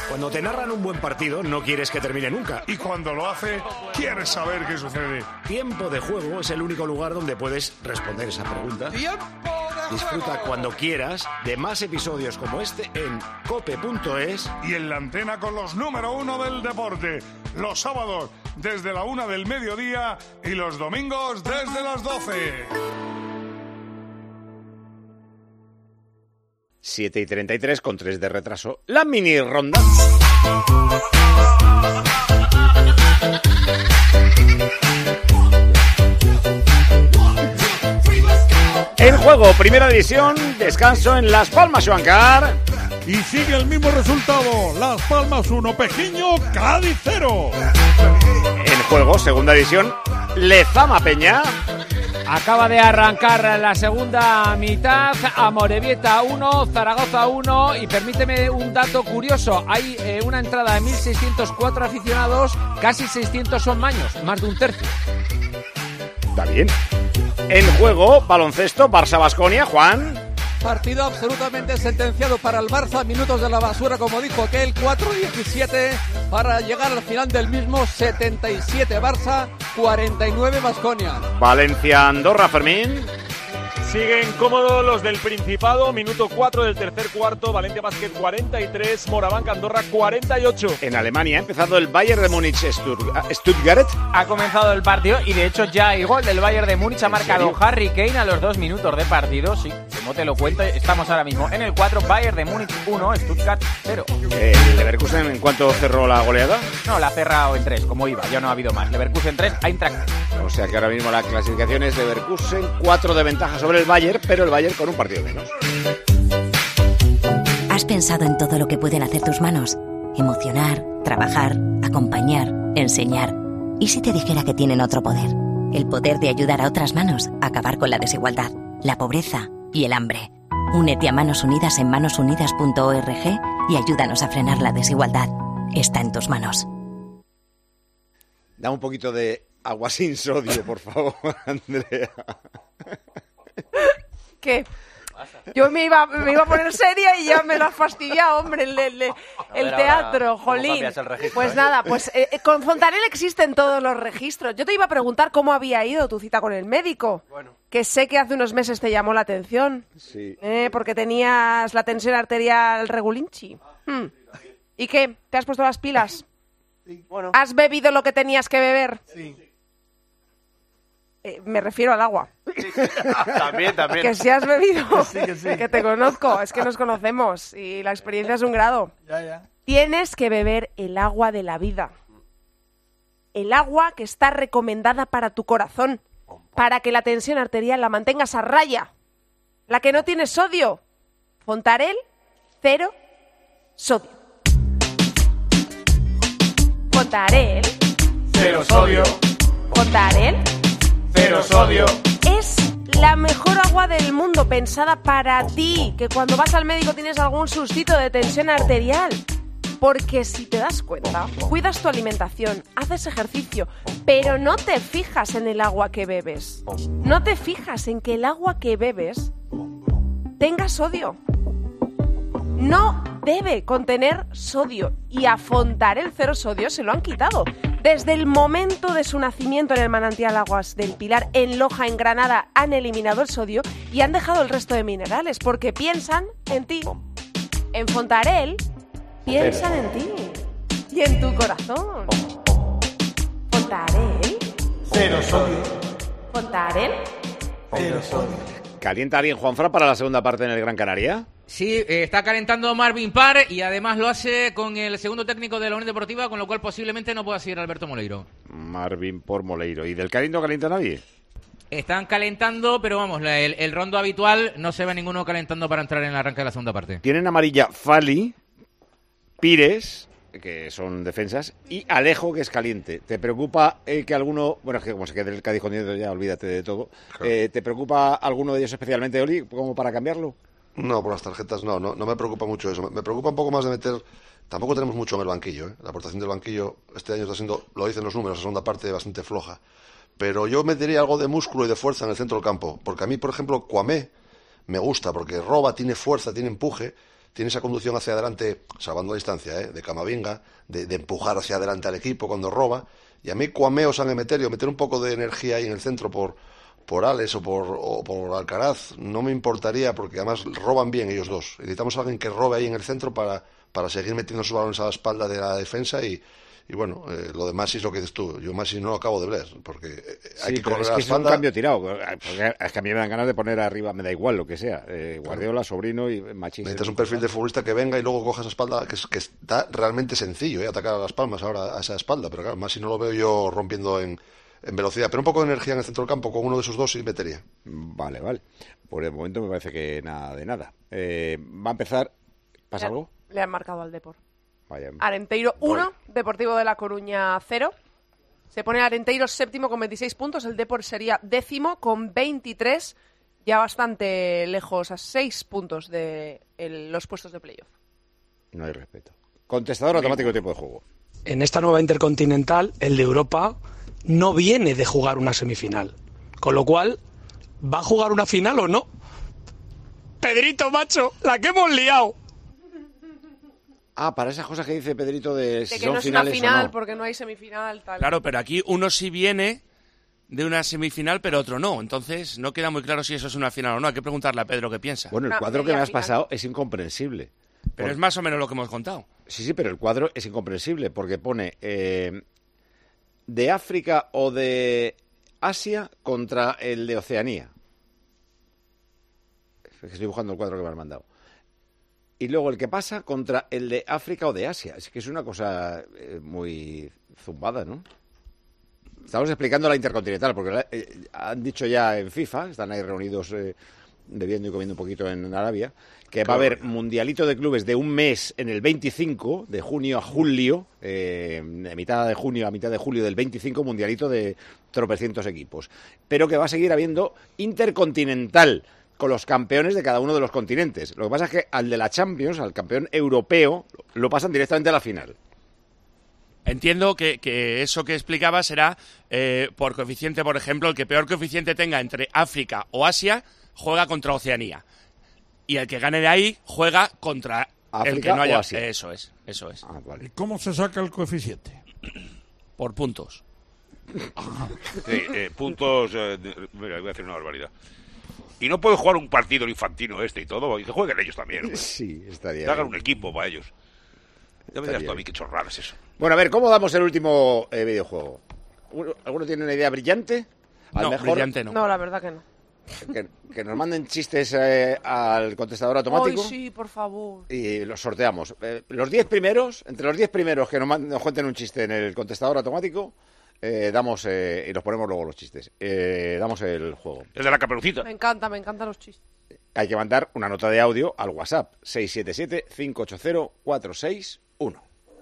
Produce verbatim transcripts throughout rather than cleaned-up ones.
Cuando te narran un buen partido, no quieres que termine nunca. Y cuando lo hace, quieres saber qué sucede. Tiempo de Juego es el único lugar donde puedes responder esa pregunta. Disfruta cuando quieras de más episodios como este en cope punto es. Y en la antena con los número uno del deporte. Los sábados desde la una del mediodía y los domingos desde las doce. siete y treinta y tres con tres de retraso. La mini ronda. En juego, primera división, descanso en Las Palmas, Joan Car. Y sigue el mismo resultado. Las Palmas uno, Pejiño, Cádiz cero. En juego, segunda división, Lezama Peña. Acaba de arrancar la segunda mitad. Amorebieta uno, Zaragoza uno. Y permíteme un dato curioso. Hay eh, una entrada de mil seiscientos cuatro aficionados. Casi seiscientos son maños. Más de un tercio. Está bien. En juego, baloncesto, Barça-Baskonia, Juan. Partido absolutamente sentenciado para el Barça. Minutos de la basura, como dijo aquel. cuatro diecisiete para llegar al final del mismo. setenta y siete Barça, cuarenta y nueve Baskonia. Valencia-Andorra, Fermín. Siguen cómodos los del Principado. Minuto cuatro del tercer cuarto. Valencia Basket cuarenta y tres. Morabanca Andorra cuarenta y ocho. En Alemania ha empezado el Bayern de Múnich Stuttgart. Ha comenzado el partido y de hecho ya hay gol del Bayern de Múnich. Ha marcado Harry Kane a los dos minutos de partido. Sí, como te lo cuento, estamos ahora mismo en el cuatro. Bayern de Múnich uno, Stuttgart cero. ¿El Leverkusen en cuánto cerró la goleada? No, la ha cerrado en tres, como iba. Ya no ha habido más. Leverkusen tres, Eintracht. O sea que ahora mismo la clasificación es Leverkusen cuatro de ventaja sobre el Bayern, pero el Bayern con un partido menos. ¿Has pensado en todo lo que pueden hacer tus manos? Emocionar, trabajar, acompañar, enseñar. ¿Y si te dijera que tienen otro poder? El poder de ayudar a otras manos a acabar con la desigualdad, la pobreza y el hambre. Únete a Manos Unidas en manos unidas punto org y ayúdanos a frenar la desigualdad. Está en tus manos. Da un poquito de agua sin sodio, por favor, Andrea. ¿Qué? Yo me iba, me iba a poner seria y ya me lo has fastidiado, hombre, el, el, el, el teatro, jolín. Pues nada, pues eh, con Fontanel existen todos los registros. Yo te iba a preguntar cómo había ido tu cita con el médico, bueno. Que sé que hace unos meses te llamó la atención, sí. eh, porque tenías la tensión arterial regulinchi. Hmm. ¿Y qué? ¿Te has puesto las pilas? Sí. Bueno. ¿Has bebido lo que tenías que beber? Sí. Eh, me refiero al agua. Sí. También, también. Que si has bebido, que, sí, que, sí. que te conozco, es que nos conocemos y la experiencia es un grado. Ya, ya. Tienes que beber el agua de la vida. El agua que está recomendada para tu corazón, para que la tensión arterial la mantengas a raya. La que no tiene sodio. Fontarel, cero sodio. Fontarel. Cero sodio. Fontarel. Cero sodio. Es la mejor agua del mundo, pensada para ti, que cuando vas al médico tienes algún sustito de tensión arterial. Porque si te das cuenta, cuidas tu alimentación, haces ejercicio, pero no te fijas en el agua que bebes. No te fijas en que el agua que bebes tenga sodio. No debe contener sodio, y a Fontarel cero sodio se lo han quitado. Desde el momento de su nacimiento en el manantial Aguas del Pilar, en Loja, en Granada, han eliminado el sodio y han dejado el resto de minerales, porque piensan en ti. En Fontarel, piensan en ti y en tu corazón. Fontarel. Cero sodio. Fontarel. Cero sodio. ¿Calienta alguien, Juanfran, para la segunda parte en el Gran Canaria? Sí, eh, está calentando Marvin Parr y además lo hace con el segundo técnico de la Unión Deportiva, con lo cual posiblemente no pueda seguir Alberto Moleiro. Marvin por Moleiro. ¿Y del Cádiz no calienta nadie? Están calentando, pero vamos, el, el rondo habitual no se ve ninguno calentando para entrar en el arranque de la segunda parte. Tienen amarilla Fali, Pires, que son defensas, y Alejo, que es caliente. ¿Te preocupa eh, que alguno, bueno, es que como se quede el Cádiz con dinero ya, olvídate de todo, claro. eh, ¿te preocupa alguno de ellos especialmente, Oli, como para cambiarlo? No, por las tarjetas no, no, no me preocupa mucho eso. Me, me preocupa un poco más de meter... Tampoco tenemos mucho en el banquillo, ¿eh? La aportación del banquillo este año está siendo, lo dicen los números, la segunda parte bastante floja. Pero yo metería algo de músculo y de fuerza en el centro del campo. Porque a mí, por ejemplo, Kwame me gusta, porque roba, tiene fuerza, tiene empuje. tiene esa conducción hacia adelante, salvando la distancia, ¿eh? de Camavinga, de, de empujar hacia adelante al equipo cuando roba. Y a mí Cuamé o San Emeterio, meter un poco de energía ahí en el centro por, por Alex o por, o por Alcaraz, no me importaría, porque además roban bien ellos dos. Necesitamos a alguien que robe ahí en el centro para, para seguir metiendo sus balones a la espalda de la defensa y... Y bueno, eh, lo de Masi es lo que dices tú. Yo Masi no lo acabo de ver, porque hay sí, que correr es a la que espalda. Es un cambio tirado. Porque es que a mí me dan ganas de poner arriba, me da igual lo que sea. Eh, Guardiola, Sobrino y Machís. Necesitas un perfil de futbolista que venga y luego coja esa espalda, que, es, que está realmente sencillo, ¿eh? Atacar a las palmas ahora a esa espalda. Pero claro, Masi no lo veo yo rompiendo en, en velocidad. Pero un poco de energía en el centro del campo, con uno de esos dos sí metería. Vale, vale. Por el momento me parece que nada de nada. Eh, va a empezar. ¿Pasa le, algo? Le han marcado al Depor. Vaya. Arenteiro uno, Deportivo de La Coruña cero. Se pone Arenteiro séptimo con veintiséis puntos, el Depor sería décimo con veintitrés, ya bastante lejos, a seis puntos de el, los puestos de playoff. No hay respeto. Contestador automático de tiempo de juego. En esta nueva Intercontinental, el de Europa no viene de jugar una semifinal, con lo cual, ¿va a jugar una final o no? Pedrito, macho, la que hemos liado. Ah, para esas cosas que dice Pedrito de, de si que son no es una finales final o no. porque no hay semifinal, tal. Claro, pero aquí uno sí viene de una semifinal, pero otro no. Entonces no queda muy claro si eso es una final o no. Hay que preguntarle a Pedro qué piensa. Bueno, el Una cuadro que media me has final. pasado es incomprensible. Pero Por- es más o menos lo que hemos contado. Sí, sí, pero el cuadro es incomprensible porque pone eh, de África o de Asia contra el de Oceanía. Estoy buscando el cuadro que me has mandado. Y luego el que pasa contra el de África o de Asia. Es que es una cosa eh, muy zumbada, ¿no? Estamos explicando la Intercontinental, porque la- eh, han dicho ya en FIFA, están ahí reunidos eh, bebiendo y comiendo un poquito en Arabia, que va a haber mundialito de clubes de un mes en el veinticinco, de junio a julio, eh, de mitad de junio a mitad de julio del veinticinco, mundialito de tropecientos equipos. Pero que va a seguir habiendo Intercontinental, con los campeones de cada uno de los continentes. Lo que pasa es que al de la Champions, al campeón europeo, lo pasan directamente a la final. Entiendo que, que eso que explicaba será eh, por coeficiente, por ejemplo, el que peor coeficiente tenga entre África o Asia juega contra Oceanía. Y el que gane de ahí juega contra África el que no haya. o Asia. Eso es, eso es. Ah, vale. ¿Y cómo se saca el coeficiente? Por puntos. Sí, eh, puntos. Eh, de- mira, voy a hacer una barbaridad. Y no puede jugar un partido el infantino este y todo, y que jueguen ellos también. hombre. Sí, estaría Que hagan bien. un equipo para ellos. Ya me dirás tú a mí bien. qué chorrada es eso. Bueno, a ver, ¿cómo damos el último eh, videojuego? ¿Uno- ¿Alguno tiene una idea brillante? Al No, mejor, brillante no. No, la verdad que no. Que, que nos manden chistes eh, al contestador automático. Ay, sí, por favor. Y los sorteamos. Eh, los diez primeros, entre los diez primeros que nos, man- nos cuenten un chiste en el contestador automático, eh, damos eh, y los ponemos luego los chistes. Eh, damos el juego. Es de la Caperucita. Me encanta, me encantan los chistes. Hay que mandar una nota de audio al WhatsApp seis siete siete, cinco ocho cero, cuatro seis uno.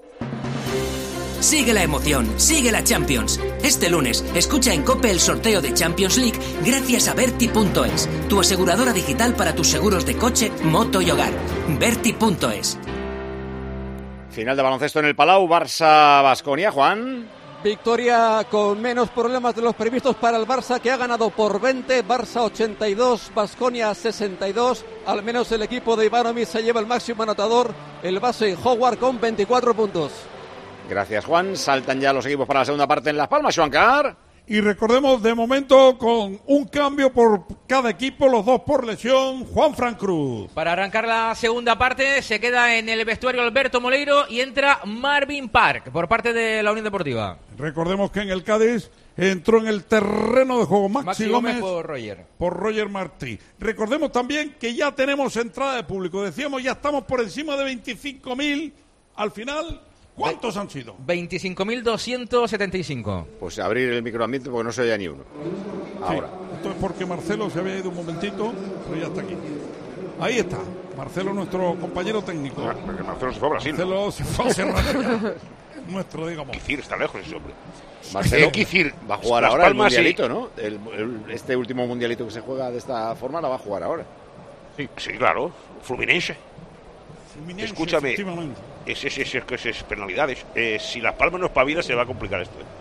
Sigue la emoción, sigue la Champions. Este lunes, escucha en COPE el sorteo de Champions League gracias a Berti punto es, tu aseguradora digital para tus seguros de coche, moto y hogar. Berti punto es. Final de baloncesto en el Palau, Barça-Baskonia, Juan. Victoria con menos problemas de los previstos para el Barça, que ha ganado por veinte, Barça ochenta y dos, Baskonia sesenta y dos. Al menos el equipo de Ivanovic se lleva el máximo anotador, el base Howard, con veinticuatro puntos. Gracias, Juan. Saltan ya los equipos para la segunda parte en Las Palmas, Juancar. Y recordemos, de momento, con un cambio por cada equipo, los dos por lesión, Juan Fran Cruz. Para arrancar la segunda parte se queda en el vestuario Alberto Moleiro y entra Marvin Park por parte de la Unión Deportiva. Recordemos que en el Cádiz entró en el terreno de juego Maxi, Maxi Gómez, Gómez por Roger. por Roger Martí. Recordemos también que ya tenemos entrada de público. Decíamos, ya estamos por encima de veinticinco mil. Al final, ¿cuántos han sido? veinticinco mil doscientos setenta y cinco. Pues abrir el microambiente porque no se oye ni uno. Ahora. Sí, esto es porque Marcelo se había ido un momentito, pero ya está aquí. Ahí está. Marcelo, nuestro compañero técnico. Porque Marcelo se fue a Brasil. Marcelo se fue a Serrano. Nuestro, digamos. Kicir está lejos ese hombre. Marcelo Eh, Kicir, va a jugar Las ahora el Palmas y- mundialito, ¿no? El- el- este último mundialito que se juega de esta forma la va a jugar ahora. Sí, sí, claro. Fluminense. Fluminense, Escúchame, efectivamente. es, es, es, es, es penalidades. Eh, si Las Palmas no espabila, se va a complicar esto. ¿eh?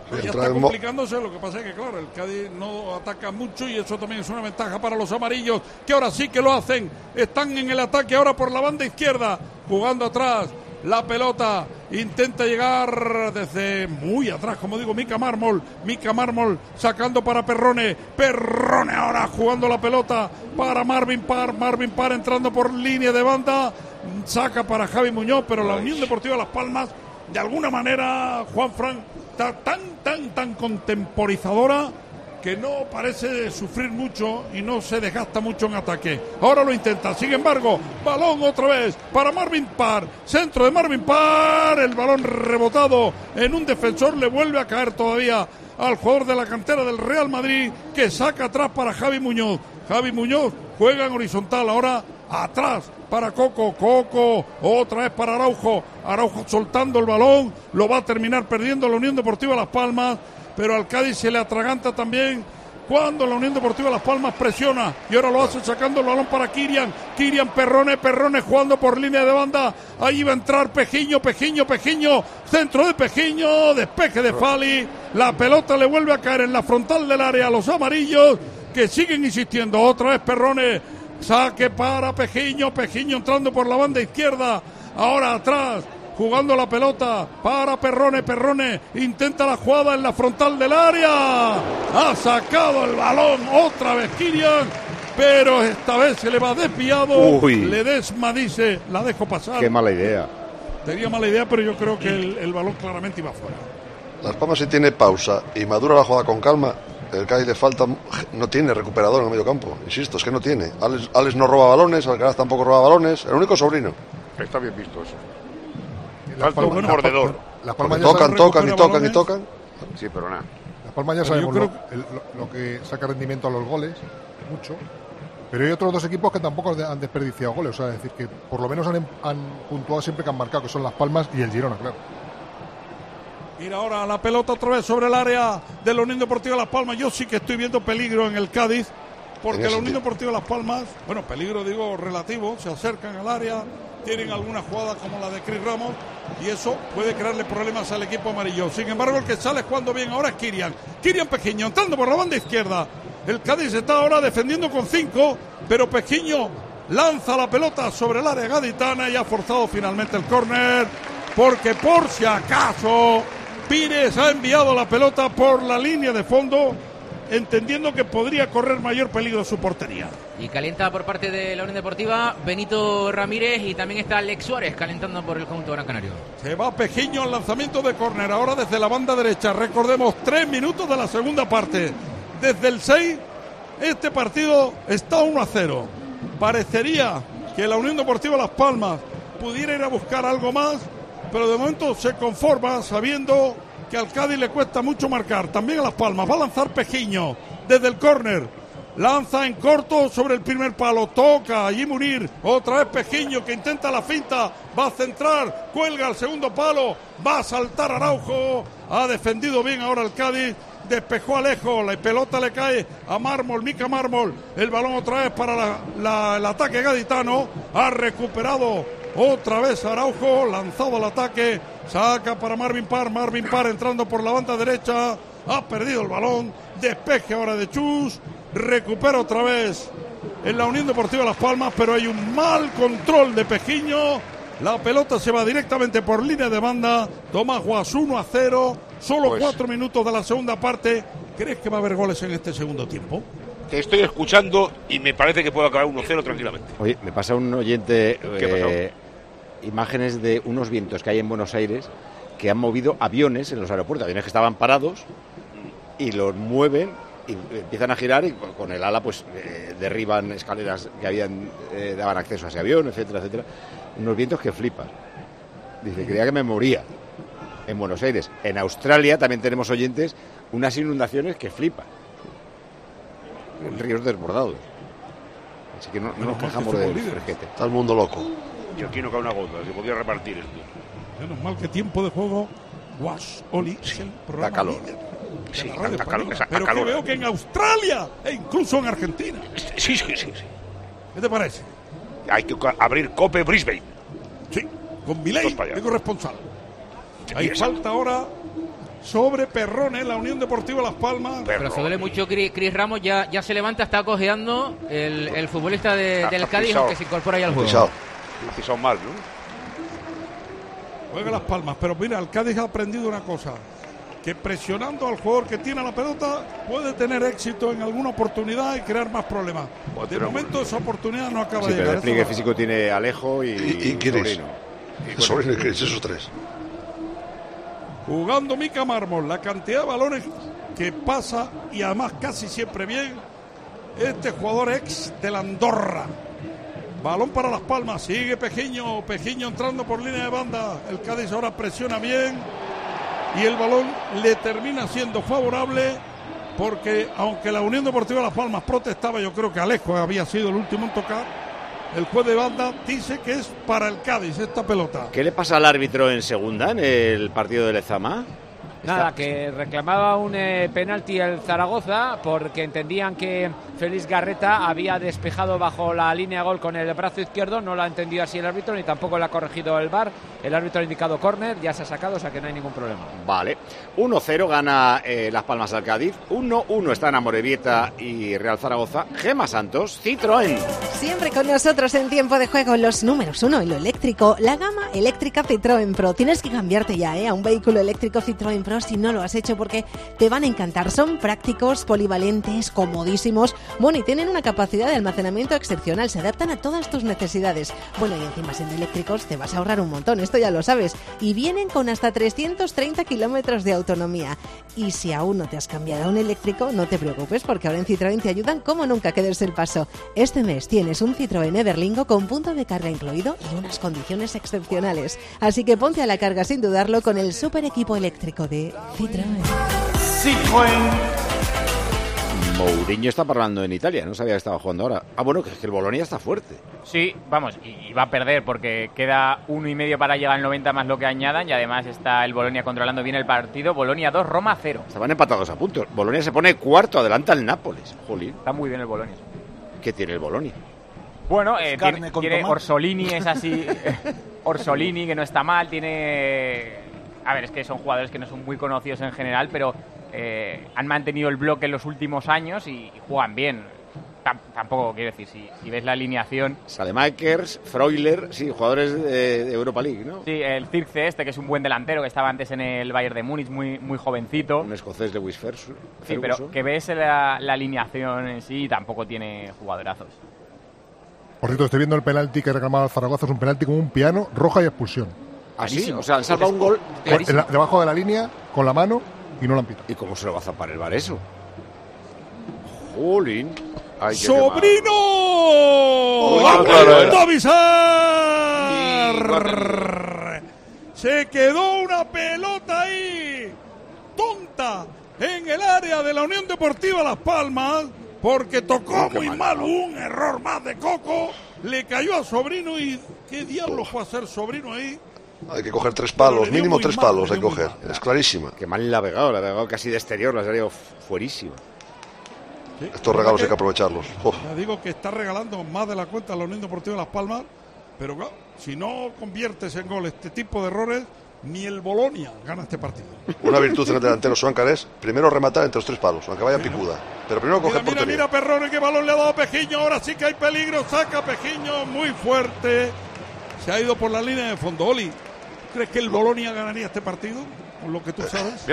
Ya entra está en mo- complicándose, lo que pasa es que, claro, el Cádiz no ataca mucho y eso también es una ventaja para los amarillos, que ahora sí que lo hacen. Están en el ataque ahora por la banda izquierda, jugando atrás. La pelota intenta llegar desde muy atrás, como digo, Mica Mármol. Mica Mármol sacando para Perrone. Perrone ahora jugando la pelota para Marvin Parr. Marvin Parr entrando por línea de banda. Saca para Javi Muñoz, pero la Unión Deportiva Las Palmas, de alguna manera, Juan Fran, está tan, tan, tan contemporizadora que no parece sufrir mucho y no se desgasta mucho en ataque. Ahora lo intenta, sin embargo, balón otra vez para Marvin Parr, centro de Marvin Parr, el balón rebotado en un defensor, le vuelve a caer todavía al jugador de la cantera del Real Madrid, que saca atrás para Javi Muñoz. Javi Muñoz juega en horizontal, ahora atrás para Coco, Coco, otra vez para Araujo, Araujo soltando el balón, lo va a terminar perdiendo la Unión Deportiva Las Palmas, pero al Cádiz se le atraganta también cuando la Unión Deportiva Las Palmas presiona, y ahora lo hace sacando el balón para Kirian, Kirian Perrone, Perrone jugando por línea de banda, ahí va a entrar Pejiño, Pejiño, Pejiño, centro de Pejiño, despeje de Fali, la pelota le vuelve a caer en la frontal del área a los amarillos, que siguen insistiendo, otra vez Perrone, saque para Pejiño, Pejiño entrando por la banda izquierda, ahora atrás, jugando la pelota para Perrone, Perrone intenta la jugada en la frontal del área, ha sacado el balón otra vez Kirian, pero esta vez se le va desviado. Uy. Ledesma dice, la dejo pasar. Qué mala idea. Tenía mala idea, pero yo creo que el, el balón claramente iba fuera. Las Palmas, si tiene pausa y madura la jugada con calma, el Cádiz le falta, no tiene recuperador en el medio campo, insisto, es que no tiene. Alex, Alex no roba balones, Alcaraz tampoco roba balones, el único sobrino. Está bien visto eso. Las Falta un Palmas- mordedor. Las Palmas ya Tocan, saben tocan y recuperar tocan y balones. tocan. Sí, pero nada. Las Palmas ya Pero yo sabemos creo- lo, el- lo- lo que saca rendimiento a los goles, mucho. Pero hay otros dos equipos que tampoco de- han desperdiciado goles. O sea, es decir, que por lo menos han, em- han puntuado siempre que han marcado, que son Las Palmas y el Girona, claro. Mira ahora la pelota otra vez sobre el área de la Unión Deportiva Las Palmas. Yo sí que estoy viendo peligro en el Cádiz, porque En ese la Unión sentido. Deportiva Las Palmas, bueno, peligro digo relativo, se acercan al área, tienen alguna jugada como la de Cris Ramos y eso puede crearle problemas al equipo amarillo. Sin embargo, el que sale jugando bien ahora es Kirian. Kirian Pejiño entrando por la banda izquierda. El Cádiz está ahora defendiendo con cinco, pero Pejiño lanza la pelota sobre el área gaditana y ha forzado finalmente el córner, porque por si acaso Pires ha enviado la pelota por la línea de fondo, entendiendo que podría correr mayor peligro su portería. Y calienta por parte de la Unión Deportiva Benito Ramírez, y también está Alex Suárez calentando por el conjunto gran canario. Se va Pejiño al lanzamiento de córner, ahora desde la banda derecha. Recordemos, tres minutos de la segunda parte. Desde el seis, este partido está uno a cero. Parecería que la Unión Deportiva Las Palmas pudiera ir a buscar algo más, pero de momento se conforma sabiendo que al Cádiz le cuesta mucho marcar. También a Las Palmas. Va a lanzar Pejiño desde el córner. Lanza en corto sobre el primer palo. Toca allí Munir. Otra vez Pejiño que intenta la finta. Va a centrar. Cuelga al segundo palo. Va a saltar Araujo. Ha defendido bien ahora el Cádiz. Despejó a lejos. La pelota le cae a Mármol. Mica Mármol. El balón otra vez para la, la, el ataque gaditano. Ha recuperado otra vez Araujo. Lanzado al ataque. Saca para Marvin Parr. Marvin Parr entrando por la banda derecha. Ha perdido el balón. Despeje ahora de Chus. Recupera otra vez en la Unión Deportiva Las Palmas, pero hay un mal control de Pejiño. La pelota se va directamente por línea de banda. Tomás Guas uno a cero. Solo Pues- cuatro minutos de la segunda parte. ¿Crees que va a haber goles en este segundo tiempo? Te estoy escuchando y me parece que puede acabar uno cero tranquilamente. Oye, me pasa un oyente ¿Qué ha pasado? eh, imágenes de unos vientos que hay en Buenos Aires que han movido aviones en los aeropuertos, aviones que estaban parados y los mueven y empiezan a girar y con con el ala pues eh, derriban escaleras que habían eh, daban acceso a ese avión, etcétera, etcétera. Unos vientos que flipas. Dice, creía que me moría en Buenos Aires. En Australia también tenemos oyentes, unas inundaciones que flipan. Ríos desbordados. Así que no, no nos quejamos del fresquete. Está el mundo loco. Yo aquí no cae una gota, se podía repartir esto. Menos mal que tiempo de juego. Guas Oli es el programa da calor. líder de Sí, la radio da calor, española. da Pero que calor. veo que en Australia e incluso en Argentina. Sí, sí, sí, sí. ¿Qué te parece? Hay que ca- abrir Cope Sí, Brisbane. con Milei Todos para allá. de corresponsal. Hay exacto. falta ahora sobre Perrone, la Unión Deportiva Las Palmas. Pero se duele mucho Cris, Cris Ramos, ya, ya se levanta, está cojeando el, el futbolista de, Ha- del ha Cádiz, pisado. que se incorpora ya al juego. Pisado. Pisado mal, ¿no? Juega Las Palmas, pero mira, el Cádiz ha aprendido una cosa, que presionando al jugador que tiene la pelota puede tener éxito en alguna oportunidad y crear más problemas. De momento esa oportunidad no acaba Sí, de pero el llegar. despliegue Eso físico tiene Alejo y, Y, y Kiris. Sobrino. Sobrino y Kiris, esos tres. Jugando Mica Mármol, la cantidad de balones que pasa y además casi siempre bien este jugador ex de la Andorra. Balón para Las Palmas, sigue Pejiño, Pejiño entrando por línea de banda, el Cádiz ahora presiona bien y el balón le termina siendo favorable porque aunque la Unión Deportiva Las Palmas protestaba, yo creo que Alejo había sido el último en tocar, el juez de banda dice que es para el Cádiz esta pelota. ¿Qué le pasa al árbitro en segunda en el partido de Lezama? Nada, que reclamaba un eh, penalti el Zaragoza porque entendían que Félix Garreta había despejado bajo la línea de gol con el brazo izquierdo, no lo ha entendido así el árbitro ni tampoco le ha corregido el V A R, el árbitro ha indicado córner, ya se ha sacado, o sea que no hay ningún problema. Vale. uno cero gana eh, Las Palmas al Cádiz. uno uno están Amorebieta y Real Zaragoza. Gema Santos, Citroën. Siempre con nosotros en tiempo de juego los números uno en lo eléctrico, la gama eléctrica Citroën Pro. Tienes que cambiarte ya ¿eh? a un vehículo eléctrico Citroën Pro si no lo has hecho porque te van a encantar. Son prácticos, polivalentes, comodísimos. Bueno, y tienen una capacidad de almacenamiento excepcional. Se adaptan a todas tus necesidades. Bueno, y encima siendo eléctricos te vas a ahorrar un montón. Esto ya lo sabes. Y vienen con hasta trescientos treinta kilómetros de autonomía. Y si aún no te has cambiado a un eléctrico, no te preocupes porque ahora en Citroën te ayudan como nunca que des el paso. Este mes tienes un Citroën Everlingo con punto de carga incluido y unas condiciones excepcionales. Así que ponte a la carga sin dudarlo con el super equipo eléctrico de Citroën. Citroën. Mourinho está parlando en Italia, no sabía que estaba jugando ahora. Ah, bueno, que es que el Bolonia está fuerte. Sí, vamos, y va a perder porque queda uno y medio para llegar al noventa más lo que añadan y además está el Bolonia controlando bien el partido. Bolonia dos, Roma cero. Estaban empatados a puntos. Bolonia se pone cuarto, adelanta al Nápoles. Jolín. Está muy bien el Bolonia. ¿Qué tiene el Bolonia? Bueno, eh, Carne tiene, con tiene tomate. Orsolini, es así. Orsolini, que no está mal, tiene... A ver, es que son jugadores que no son muy conocidos en general, pero eh, han mantenido el bloque en los últimos años y, y juegan bien. Tam- tampoco, quiero decir, si, si ves la alineación... Salemakers, Freuler, sí, jugadores de, de Europa League, ¿no? Sí, el Zirkzee este, que es un buen delantero, que estaba antes en el Bayern de Múnich, muy, muy jovencito. Un escocés de Lewis Ferguson. Sí, pero que ves la, la alineación en sí y tampoco tiene jugadorazos. Por cierto, estoy viendo el penalti que reclamaba el Zaragoza, es un penalti como un piano, roja y expulsión. ¿Ah, sí? O sea, han salvado un gol. Con- en la- debajo de la línea, con la mano, y no lo han pitado. ¿Y cómo se lo va a zapar el V A R eso? Jolín. Ay, qué ¡Sobrino! Uy, ¡Ha claro, vuelto eh. a avisar! Se quedó una pelota ahí, tonta, en el área de la Unión Deportiva Las Palmas, porque tocó muy mal, un error más de Coco, le cayó a Sobrino y ¿qué diablos fue a hacer Sobrino ahí? Hay que coger tres palos, Pero le dio mínimo muy tres mal, palos le hay que dio muy coger. Es clarísima. Qué mal la ha pegado, la ha pegado casi de exterior, la ha salido fuerísima. Estos regalos hay que aprovecharlos. Oh. Ya digo que está regalando más de la cuenta a la Unión Deportiva Las Palmas, pero claro, si no conviertes en gol este tipo de errores, ni el Bolonia gana este partido. Una virtud en el delantero Suáncar es primero rematar entre los tres palos, aunque vaya picuda. Pero primero coger Mira, mira, portería. mira Perrone, qué balón le ha dado Pejiño, ahora sí que hay peligro, saca Pejiño muy fuerte, se ha ido por la línea de fondo. Oli, ¿crees que el Bolonia ganaría este partido? Con lo que tú sabes.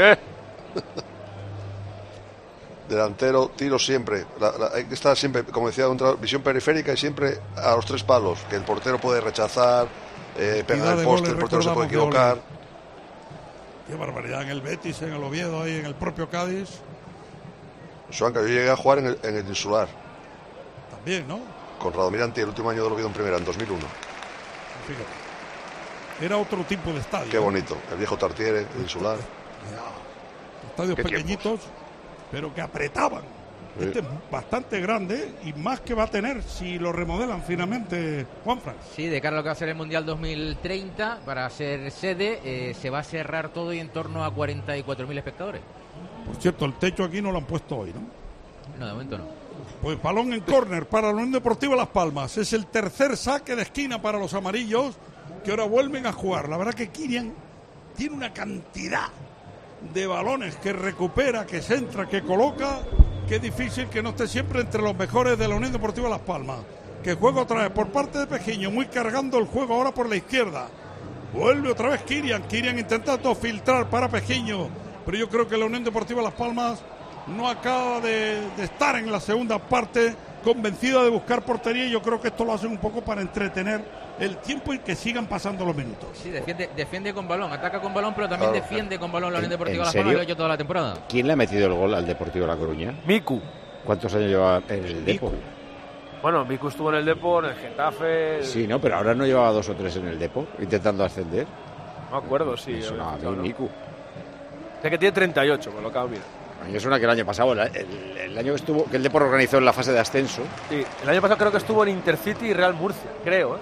Delantero, tiro siempre. La- la- hay que estar siempre, como decía, contra visión periférica y siempre a los tres palos. Que el portero puede rechazar, eh, pegar de el poste, goles, el portero se puede recordamos, de equivocar. Qué barbaridad en el Betis, en el Oviedo, ahí en el propio Cádiz, Suáncar, yo llegué a jugar en el, en el Insular también, ¿no? con Radomiranti el último año del Oviedo en primera, en dos mil uno. Fíjate. Era otro tipo de estadio. Qué bonito. El viejo Tartiere, el Insular. Estadios Qué pequeñitos, pero que apretaban. Sí. Este es bastante grande y más que va a tener si lo remodelan finalmente, Juanfran. Sí, de cara a lo que va a ser el Mundial dos mil treinta, para ser sede, eh, se va a cerrar todo y en torno a cuarenta y cuatro mil espectadores. Por cierto, el techo aquí no lo han puesto hoy, ¿no? No, de momento no. Pues balón en córner para la Unión Deportiva Las Palmas. Es el tercer saque de esquina para los amarillos que ahora vuelven a jugar. La verdad que Kirian tiene una cantidad de balones que recupera, que centra, que coloca, que es difícil que no esté siempre entre los mejores de la Unión Deportiva Las Palmas. Que juega otra vez por parte de Pejiño, muy cargando el juego ahora por la izquierda. Vuelve otra vez Kirian, Kirian intentando filtrar para Pejiño, pero yo creo que la Unión Deportiva Las Palmas no acaba de, de estar en la segunda parte convencida de buscar portería, y yo creo que esto lo hacen un poco para entretener el tiempo y que sigan pasando los minutos. Sí, defiende, defiende con balón, ataca con balón, pero también Claro. defiende con balón la Unión ¿En- Deportiva en Las Palmas, serio? lo ha hecho toda la temporada. ¿Quién le ha metido el gol al Deportivo La Coruña? Miku. ¿Cuántos años lleva en el Depo? Bueno, Miku estuvo en el Depor, en el Getafe. Sí, no, pero ahora no llevaba dos o tres en el Depo, intentando ascender. No me acuerdo, sí. Me sonaba a mí, ¿no? Miku. Sé que tiene treinta y ocho, me lo acabo de mirar. A mí me suena que el año pasado, el, el- el año que estuvo, que el Depor organizó en la fase de ascenso. Sí, el año pasado creo que estuvo en Intercity y Real Murcia, creo, ¿eh?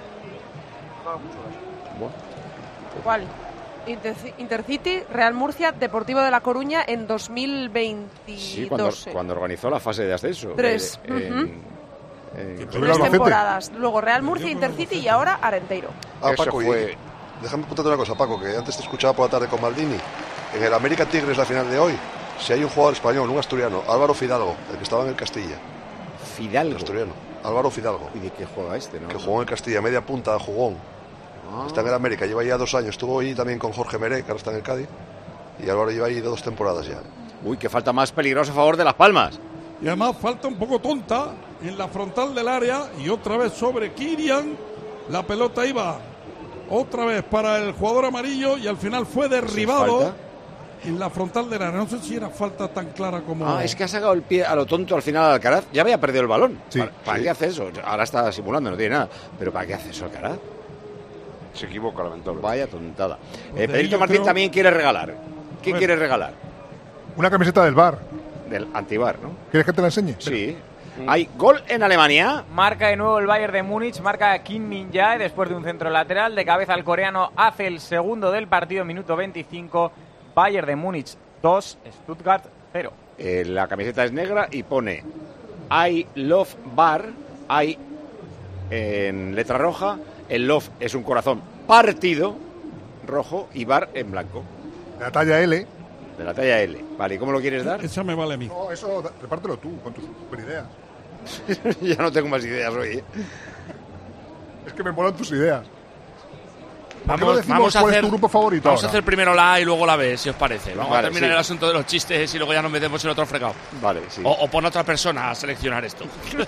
¿Cuál? Interci- Intercity, Real Murcia, Deportivo de La Coruña en dos mil veintidós. Sí, cuando, eh. cuando organizó la fase de ascenso. Tres. Eh, en- Ujú. en- Tres temporadas. Luego Real Murcia, Intercity y ahora Arenteiro. Ah, Eso Paco, y fue- déjame apuntarte una cosa, Paco, que antes te escuchaba por la tarde con Maldini. En el América Tigres, la final de hoy, si hay un jugador español, un asturiano, Álvaro Fidalgo, el que estaba en el Castilla. Fidalgo. Asturiano, Álvaro Fidalgo. ¿Y de qué juega este, no? Que jugó en el Castilla, media punta, jugón. Ah. Está en el América, lleva ya dos años. Estuvo ahí también con Jorge Meré, que ahora está en el Cádiz. Y Álvaro lleva ahí dos temporadas ya. Uy, que falta más peligrosa a favor de Las Palmas. Y además falta un poco tonta en la frontal del área, y otra vez sobre Kirian. La pelota iba otra vez para el jugador amarillo y al final fue derribado ¿Falta? en la frontal del área. No sé si era falta tan clara como... Ah, es que ha sacado el pie a lo tonto al final Alcaraz. Ya había perdido el balón. Sí, ¿Para, para sí. qué hace eso? Ahora está simulando, no tiene nada. Pero ¿para qué hace eso Alcaraz? Se equivoca, lamentablemente. Vaya tontada. Pues Eh, de Pedrito ahí yo Martín creo- también quiere regalar. ¿Qué Bueno. quiere regalar? Una camiseta del bar. Del antibar, ¿no? ¿Quieres que te la enseñe? Sí. Hay gol en Alemania. Marca de nuevo el Bayern de Múnich, marca Kim Min-jae después de un centro lateral. De cabeza el coreano hace el segundo del partido, minuto veinticinco. Bayern de Múnich dos, Stuttgart cero. Eh, la camiseta es negra y pone I love bar. I en letra roja. El love es un corazón partido rojo y bar en blanco. De la talla L. De la talla L. Vale, ¿y cómo lo quieres dar? Esa me vale a mí. No, eso da- repártelo tú, con tus super ideas. Ya no tengo más ideas hoy. ¿eh? Es que me molan tus ideas. ¿Por qué no Vamos, decimos vamos a cuál hacer, es tu grupo favorito Vamos a ahora? hacer primero la A y luego la B, si os parece. Vamos Vale, a terminar sí. el asunto de los chistes y luego ya nos metemos en otro fregado. Vale, sí. O, o pon a otra persona a seleccionar esto.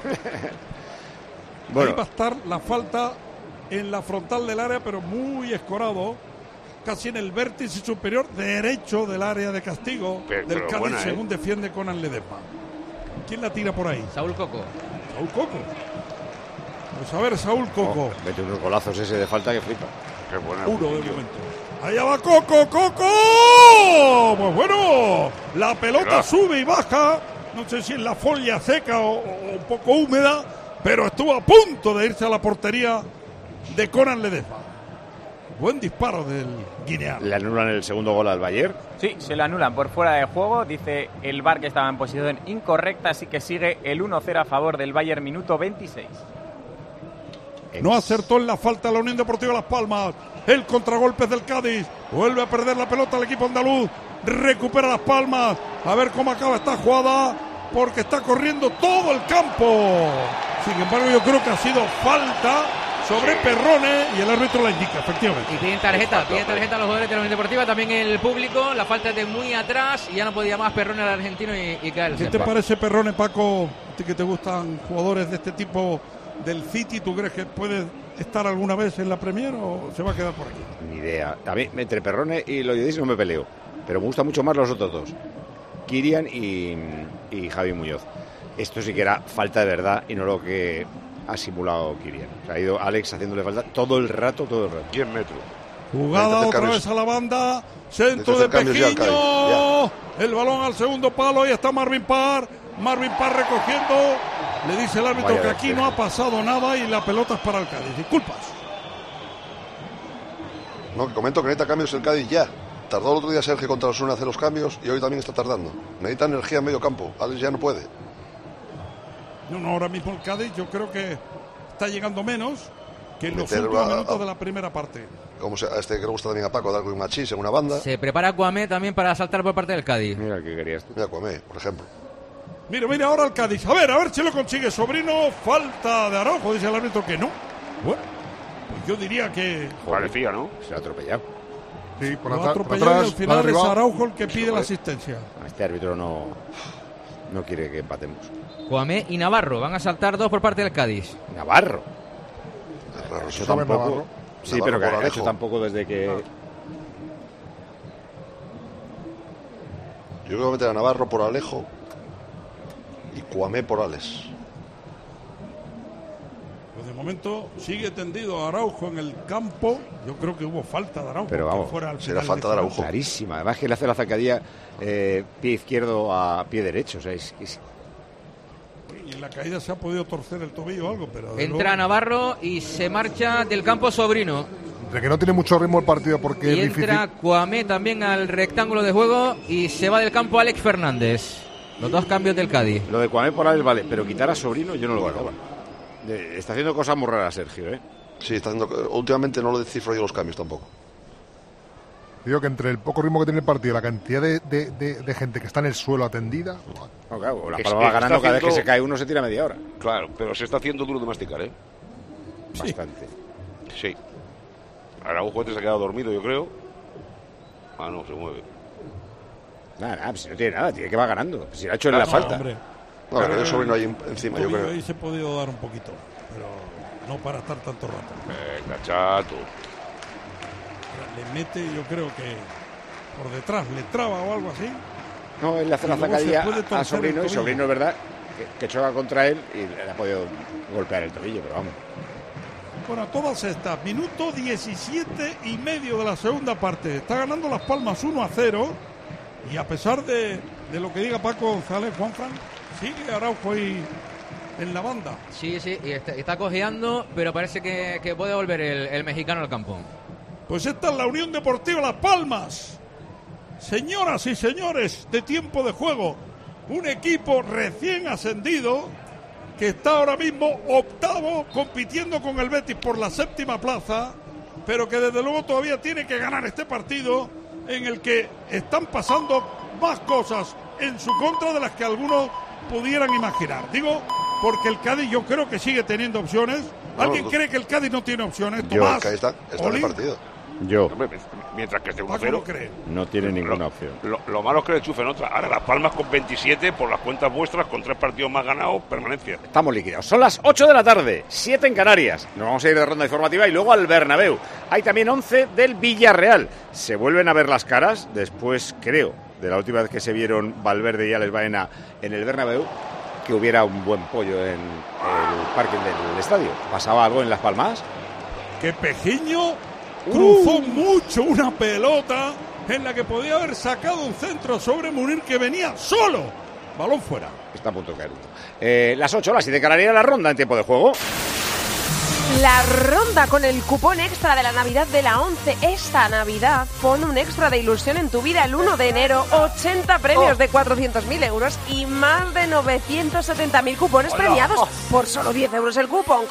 Bueno. Ahí va a estar la falta en la frontal del área, pero muy escorado, casi en el vértice superior derecho del área de castigo Pero- del pero Cádiz, buena, ¿eh? según defiende Conan Ledesma. ¿Quién la tira por ahí? Saúl Coco. Saúl Coco. Vamos a ver, Saúl Coco. Oh, mete unos golazos ese de falta que flipa. Qué buena. Uno de momento. Allá va Coco, Coco. Pues bueno, la pelota Mira. sube y baja. No sé si es la folla seca o, o un poco húmeda, pero estuvo a punto de irse a la portería de Conan Ledesma. Buen disparo del guineano. Le anulan el segundo gol al Bayern. Sí, se lo anulan por fuera de juego. Dice el V A R que estaba en posición incorrecta, así que sigue el uno cero a favor del Bayern, minuto veintiséis. No acertó en la falta la Unión Deportiva Las Palmas. El contragolpe del Cádiz. Vuelve a perder la pelota el equipo andaluz. Recupera Las Palmas. A ver cómo acaba esta jugada, porque está corriendo todo el campo. Sin embargo, yo creo que ha sido falta sobre Perrone y el árbitro la indica, efectivamente. Y piden tarjeta, piden tarjeta a los jugadores de la Unión Deportiva, también el público. La falta es de muy atrás y ya no podía más Perrone al argentino y, y cae el ¿Qué te centro. parece, Perrone, Paco? ¿A ti que te gustan jugadores de este tipo del City? ¿Tú crees que puede estar alguna vez en la Premier o se va a quedar por aquí? Ni idea. A mí, entre Perrone y Loyodis no me peleo. Pero me gustan mucho más los otros dos. Kirian y, y Javi Muñoz. Esto sí que era falta de verdad y no lo que ha simulado Kirian. O sea, ha ido Alex haciéndole falta todo el rato, todo el rato. diez metros. Jugada otra vez a la banda. Centro de Pejiño. El balón al segundo palo. Ahí está Marvin Parr. Marvin Parr recogiendo. Le dice el árbitro Vaya que aquí bestia. no ha pasado nada y la pelota es para el Cádiz. Disculpas. No, que comento que necesita cambios el Cádiz ya. Tardó el otro día Sergio contra los Osasuna a hacer los cambios y hoy también está tardando. Necesita energía en medio campo. Alex ya no puede. No, no, ahora mismo el Cádiz yo creo que está llegando menos que en los meter últimos a- minutos a- de la primera parte. Como se- a este que le gusta también a Paco, Darwin Machís en una banda. Se prepara Cuamé también para saltar por parte del Cádiz. Mira el que querías tú. Mira Cuamé, por ejemplo. Mira, mira ahora el Cádiz. A ver, a ver si lo consigue Sobrino. Falta de Araujo, dice el árbitro que no. Bueno, pues yo diría que Parecía, ¿no? Se ha atropellado. Sí, por, lo ha atrás, por atropellado y atrás. al la final es derribado. Araujo el que pide la asistencia. Este árbitro no, no quiere que empatemos. Cuamé y Navarro van a saltar dos por parte del Cádiz. Navarro. Raro, Eso sabe tampoco. Navarro. Sí, Navarro pero que por ha Alejo. hecho tampoco desde que. Yo creo que voy a meter a Navarro por Alejo y Cuamé por Alex. Pues de momento sigue tendido Araujo en el campo. Yo creo que hubo falta de Araujo. Pero que vamos, fuera al será final falta de Araujo. Clarísima. Además que le hace la zancadilla eh, pie izquierdo a pie derecho. O sea, es, es- Y en la caída se ha podido torcer el tobillo o algo, pero... de Entra luego- Navarro y se marcha del campo Sobrino. De que no tiene mucho ritmo el partido porque Y es difícil. entra Cuamé también al rectángulo de juego y se va del campo Alex Fernández. Los dos cambios del Cádiz. Lo de Cuamé por Alex vale, pero quitar a Sobrino yo no lo veo. De- Está haciendo cosas muy raras, Sergio, ¿eh? Sí, está haciendo. Últimamente no lo descifro yo los cambios tampoco. Digo que entre el poco ritmo que tiene el partido y la cantidad de, de- de- de gente que está en el suelo atendida. No, claro, la Es- Palma va está ganando, cada vez que haciendo- se cae uno se tira media hora. Claro, pero se está haciendo duro de masticar, ¿eh? Bastante. Sí. Araujo antes se ha quedado dormido, yo creo. Ah, no, se mueve. Nada, nada, si no tiene nada, tiene que va ganando. Si le ha hecho en la No, falta. hombre. No, pero el Sobrino ahí encima, yo Tobillo creo. ahí se ha podido dar un poquito, pero no para estar tanto rato. Venga, chato. Le mete, yo creo que por detrás, le traba o algo así. No, él le hace Y la luego se zancadilla puede a torcer Sobrino el y tobillo. Sobrino es verdad que, que choca contra él y le ha podido golpear el tobillo, pero vamos. Bueno, a todas estas, minuto diecisiete y medio de la segunda parte. Está ganando Las Palmas uno a cero. Y a pesar de, de lo que diga Paco González, Juanfran, sigue Araujo ahí en la banda. Sí, sí, y está, está cojeando, pero parece que, que puede volver el, el mexicano al campo. Pues esta es la Unión Deportiva Las Palmas. Señoras y señores de tiempo de juego, un equipo recién ascendido que está ahora mismo octavo compitiendo con el Betis por la séptima plaza, pero que desde luego todavía tiene que ganar este partido en el que están pasando más cosas en su contra de las que algunos pudieran imaginar. Digo, porque el Cádiz yo creo que sigue teniendo opciones. ¿Alguien No, cree que el Cádiz no tiene opciones? Yo. Tomás, Que ahí está, está en el Oli. partido. Yo, Hombre, mientras que esté uno Paco cero. no cree. no tiene ninguna opción. Lo, lo malo es que le enchufen otra. Ahora Las Palmas con veintisiete, por las cuentas vuestras, con tres partidos más ganados, permanencia. Estamos liquidados. Son las ocho de la tarde, siete en Canarias. Nos vamos a ir de ronda informativa y luego al Bernabéu. Hay también once del Villarreal. Se vuelven a ver las caras después, creo, de la última vez que se vieron Valverde y Alex Baena en el Bernabéu, que hubiera un buen pollo en el parking del estadio. ¿Pasaba algo en Las Palmas? Que Pejiño cruzó mucho una pelota en la que podía haber sacado un centro sobre Munir que venía solo. Balón fuera. Está a punto de caer uno. Eh, las ocho, las siete de Canarias, la ronda en tiempo de juego. La ronda con el cupón extra de la Navidad de la once. Esta Navidad pon un extra de ilusión en tu vida el uno de enero. ochenta premios de cuatrocientos mil euros y más de novecientos setenta mil cupones premiados por solo diez euros el cupón.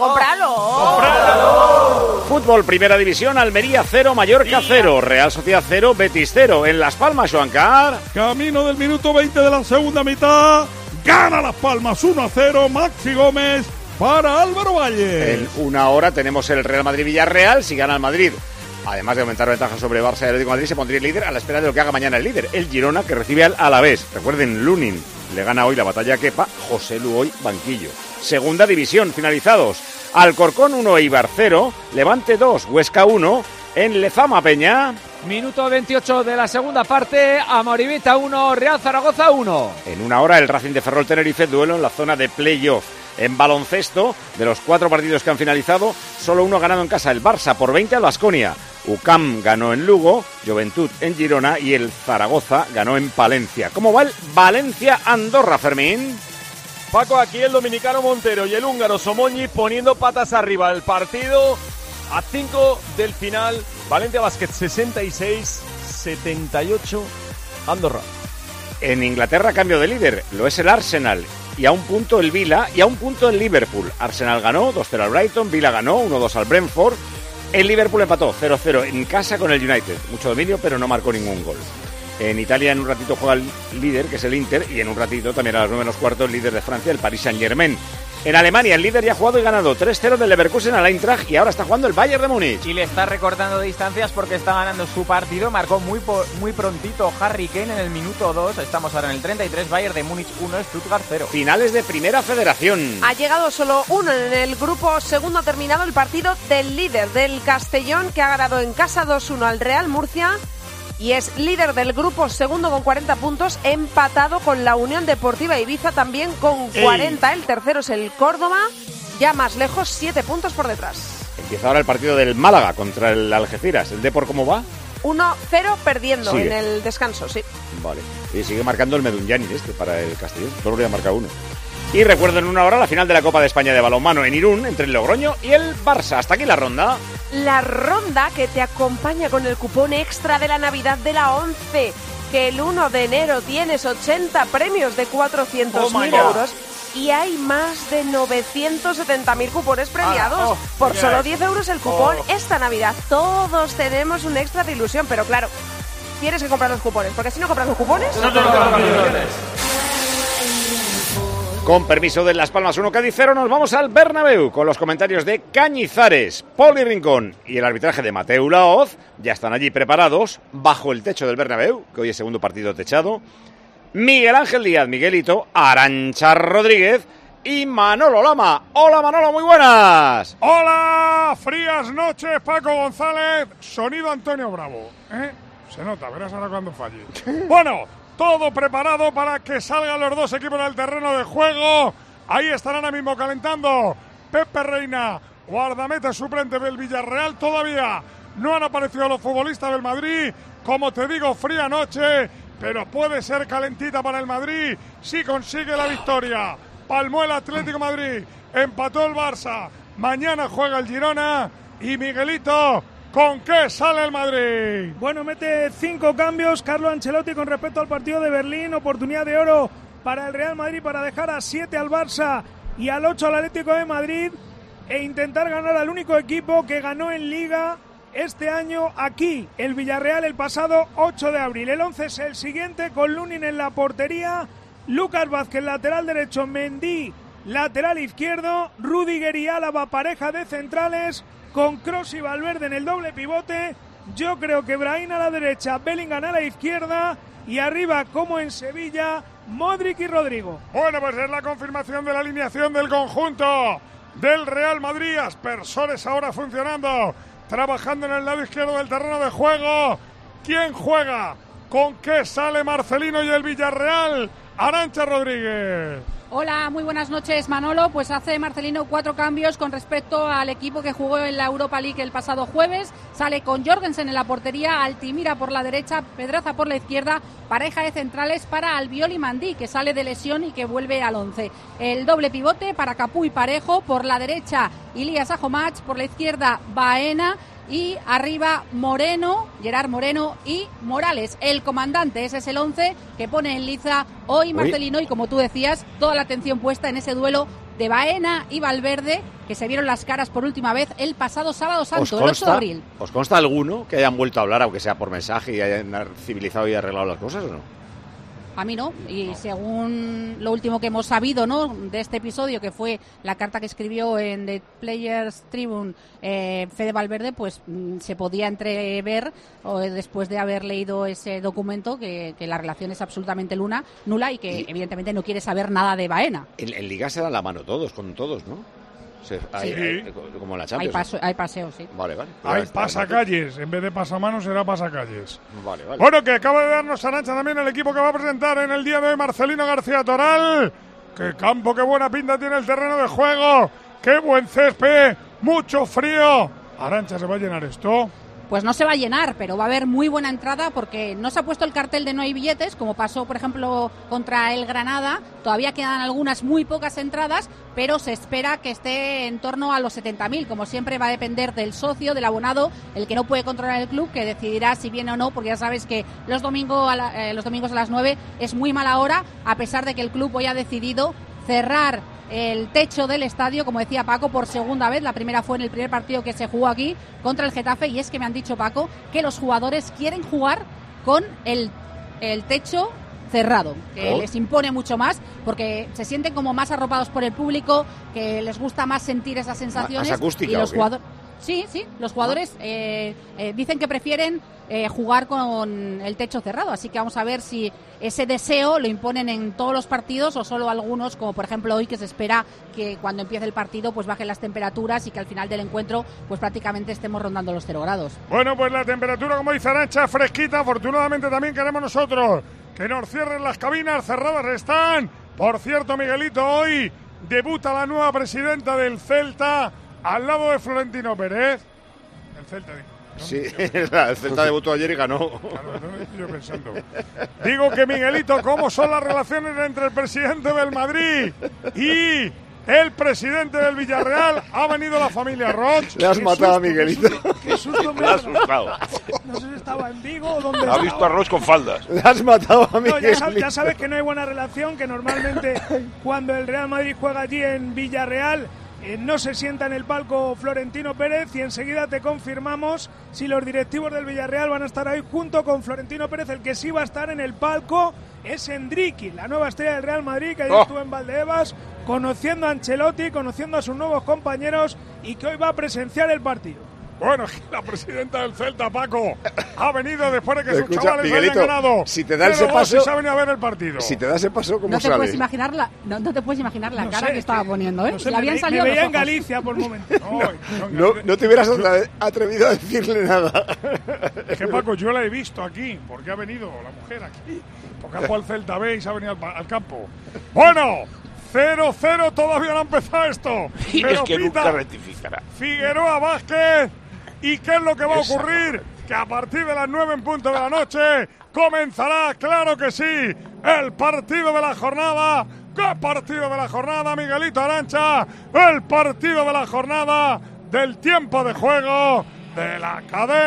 ¡Cómpralo! Fútbol, primera división, Almería cero, Mallorca cero, Real Sociedad cero, Betis cero. En Las Palmas, Joancar. Camino del minuto veinte de la segunda mitad. Gana Las Palmas uno a cero. Maxi Gómez para Álvaro Valle. En una hora tenemos el Real Madrid-Villarreal. Si gana el Madrid, además de aumentar ventaja sobre Barça y Atlético de Madrid, se pondría el líder a la espera de lo que haga mañana el líder, el Girona, que recibe al Alavés. Recuerden, Lunin le gana hoy la batalla a Kepa, José Lu hoy banquillo. Segunda división, finalizados. Alcorcón uno, Eibar cero, Levante dos, Huesca uno. En Lezama, Peña. Minuto veintiocho de la segunda parte, Amorebieta uno, Real Zaragoza uno. En una hora, el Racing de Ferrol Tenerife, duelo en la zona de playoff. En baloncesto, de los cuatro partidos que han finalizado, solo uno ha ganado en casa, el Barça por veinte al Baskonia. U C A M ganó en Lugo, Juventud en Girona y el Zaragoza ganó en Palencia. ¿Cómo va el Valencia-Andorra, Fermín? Paco, aquí el dominicano Montero y el húngaro Somoñi poniendo patas arriba el partido a cinco del final. Valencia Basket sesenta y seis setenta y ocho Andorra. En Inglaterra, cambio de líder, lo es el Arsenal. y a un punto el Vila y a un punto el Liverpool. Arsenal ganó dos cero al Brighton, Vila ganó uno dos al Brentford, el Liverpool empató cero cero en casa con el United. Mucho dominio, pero no marcó ningún gol. En Italia en un ratito juega el líder, que es el Inter, y en un ratito también a las nueve menos cuarto el líder de Francia, el Paris Saint-Germain. En Alemania el líder ya ha jugado y ganado tres cero del Leverkusen al Eintracht y ahora está jugando el Bayern de Múnich. Y le está recortando distancias porque está ganando su partido. Marcó muy po- muy prontito Harry Kane en el minuto dos. Estamos ahora en el treinta y tres. Bayern de Múnich uno, Stuttgart cero. Finales de Primera Federación. Ha llegado solo uno en el grupo segundo. Ha terminado el partido del líder del Castellón, que ha ganado en casa dos uno al Real Murcia. Y es líder del grupo segundo con cuarenta puntos, empatado con la Unión Deportiva Ibiza también con cuarenta. Ey. El tercero es el Córdoba, ya más lejos, siete puntos por detrás. Empieza ahora el partido del Málaga contra el Algeciras. ¿El Depor cómo va? uno cero perdiendo Sigue. en el descanso, sí. Vale. Y sigue marcando el Medunjani este para el Castellón. Solo le ha marcado uno. Y recuerden una hora la final de la Copa de España de balonmano en Irún entre el Logroño y el Barça. Hasta aquí la ronda. La ronda que te acompaña con el cupón extra de la Navidad de la ONCE, que el uno de enero tienes ochenta premios de cuatrocientos mil Oh euros y hay más de novecientos setenta mil cupones premiados. Ah, oh, por mira. solo diez euros el cupón Oh. esta Navidad. Todos tenemos un extra de ilusión, pero claro, tienes que comprar los cupones, porque si no compras los cupones... No te lo das. Con permiso de Las Palmas uno Cádiz cero, nos vamos al Bernabéu con los comentarios de Cañizares, Poli Rincón y el arbitraje de Mateu Laoz. Ya están allí preparados, bajo el techo del Bernabéu, que hoy es segundo partido techado. Miguel Ángel Díaz, Miguelito, Arantxa Rodríguez y Manolo Lama. Hola Manolo, muy buenas. Hola, frías noches, Paco González, sonido Antonio Bravo. ¿Eh? Se nota, verás ahora cuando falle. Bueno... Todo preparado para que salgan los dos equipos al terreno de juego. Ahí están ahora mismo calentando Pepe Reina, guardameta suplente del Villarreal. Todavía no han aparecido los futbolistas del Madrid. Como te digo, fría noche, pero puede ser calentita para el Madrid si consigue la victoria. Palmó el Atlético de Madrid, empató el Barça. Mañana juega el Girona y Miguelito... ¿Con qué sale el Madrid? Bueno, mete cinco cambios Carlo Ancelotti con respecto al partido de Berlín. Oportunidad de oro para el Real Madrid para dejar a siete al Barça y al ocho al Atlético de Madrid e intentar ganar al único equipo que ganó en Liga este año aquí, el Villarreal, el pasado ocho de abril. El once es el siguiente, con Lunin en la portería, Lucas Vázquez lateral derecho, Mendy lateral izquierdo, Rüdiger y Álava pareja de centrales, con Kroos y Valverde en el doble pivote. Yo creo que Brahim a la derecha, Bellingham a la izquierda y arriba, como en Sevilla, Modric y Rodrigo. Bueno, pues es la confirmación de la alineación del conjunto del Real Madrid. Aspersores ahora funcionando, trabajando en el lado izquierdo del terreno de juego. ¿Quién juega? ¿Con qué sale Marcelino y el Villarreal? Arantxa Rodríguez. Hola, muy buenas noches, Manolo. Pues hace Marcelino cuatro cambios con respecto al equipo que jugó en la Europa League el pasado jueves. Sale con Jorgensen en la portería, Altimira por la derecha, Pedraza por la izquierda, pareja de centrales para Albiol y Mandí, que sale de lesión y que vuelve al once. El doble pivote para Capú y Parejo, por la derecha Ilías Ajomach, por la izquierda Baena y arriba Moreno, Gerard Moreno y Morales. El comandante, ese es el once que pone en liza hoy Marcelino y, como tú decías, toda la atención puesta en ese duelo de Baena y Valverde, que se vieron las caras por última vez el pasado sábado santo, el ocho de abril. ¿Os consta alguno que hayan vuelto a hablar, aunque sea por mensaje, y hayan civilizado y arreglado las cosas o no? A mí no, y según lo último que hemos sabido, ¿no?, de este episodio, que fue la carta que escribió en The Players Tribune eh, Fede Valverde, pues mm, se podía entrever, o, después de haber leído ese documento, que, que la relación es absolutamente luna, nula y que y, evidentemente no quiere saber nada de Baena. En, en Liga se dan la mano todos, con todos, ¿no? Se, hay, sí. hay, como en la Champions. Hay, paso, hay paseo, sí. Vale, vale. Hay pasacalles, en vez de pasamanos será pasacalles. Vale, vale. Bueno, que acaba de darnos Arantxa también el equipo que va a presentar en el día de hoy Marcelino García Toral. ¡Qué campo, qué buena pinta tiene el terreno de juego! ¡Qué buen césped! ¡Mucho frío! Arantxa, ¿se va a llenar esto? Pues no se va a llenar, pero va a haber muy buena entrada porque no se ha puesto el cartel de no hay billetes, como pasó, por ejemplo, contra el Granada. Todavía quedan algunas muy pocas entradas, pero se espera que esté en torno a los setenta mil. Como siempre, va a depender del socio, del abonado, el que no puede controlar el club, que decidirá si viene o no, porque ya sabes que los, domingo a la, eh, los domingos a las nueve es muy mala hora, a pesar de que el club hoy ha decidido cerrar el techo del estadio, como decía Paco, por segunda vez. La primera fue en el primer partido que se jugó aquí contra el Getafe, y es que me han dicho, Paco, que los jugadores quieren jugar con el, el techo cerrado, que ¿Oh? les impone mucho más, porque se sienten como más arropados por el público, que les gusta más sentir esas sensaciones. ¿Más acústica y los o qué? jugadores Sí, sí, los jugadores eh, eh, dicen que prefieren eh, jugar con el techo cerrado, así que vamos a ver si ese deseo lo imponen en todos los partidos o solo algunos, como por ejemplo hoy, que se espera que cuando empiece el partido pues bajen las temperaturas y que al final del encuentro pues prácticamente estemos rondando los cero grados. Bueno, pues la temperatura, como dice Arantxa, fresquita. Afortunadamente también queremos nosotros que nos cierren las cabinas, cerradas están. Por cierto, Miguelito, hoy debuta la nueva presidenta del Celta al lado de Florentino Pérez. El Celta, digo. ¿No? Sí, el Celta debutó ayer y ganó. Claro, no estoy yo pensando. Digo que, Miguelito, ¿cómo son las relaciones entre el presidente del Madrid y el presidente del Villarreal? Ha venido la familia Roch. Le has matado a Miguelito. Qué susto me Me ha asustado. No sé si estaba en Vigo o dónde Ha estaba. visto a Roch con faldas. Le has matado a No, ya, Miguelito. sab- ya sabes que no hay buena relación, que normalmente cuando el Real Madrid juega allí en Villarreal eh, no se sienta en el palco Florentino Pérez, y enseguida te confirmamos si los directivos del Villarreal van a estar ahí junto con Florentino Pérez. El que sí va a estar en el palco es Endriqui, la nueva estrella del Real Madrid, que ayer Oh. estuvo en Valdebebas conociendo a Ancelotti, conociendo a sus nuevos compañeros, y que hoy va a presenciar el partido. Bueno, la presidenta del Celta, Paco, ha venido después de que sus Escucha, chavales Miguelito, hayan ganado. si te da ese cero dos paso- y se ha venido a ver el partido. Si te da ese paso, ¿cómo No te, puedes sales? imaginar la, no, no te puedes imaginar la No cara sé, que estaba poniendo, ¿eh? No sé, Le habían me, salido me los veía en ojos. Galicia por un momento. No, no te hubieras atre- atrevido a decirle nada. Es que, Paco, yo la he visto aquí, porque ha venido la mujer aquí, porque ha jugado el Celta B y se ha venido al, pa- al campo. Bueno, cero cero, todavía no ha empezado esto. Y Pero es que pita nunca rectificará. Figueroa Vázquez. ¿Y qué es lo que va a ocurrir? Que a partir de las nueve en punto de la noche comenzará, claro que sí, el partido de la jornada. ¿Qué partido de la jornada, Miguelito Arantxa? El partido de la jornada del tiempo de juego de la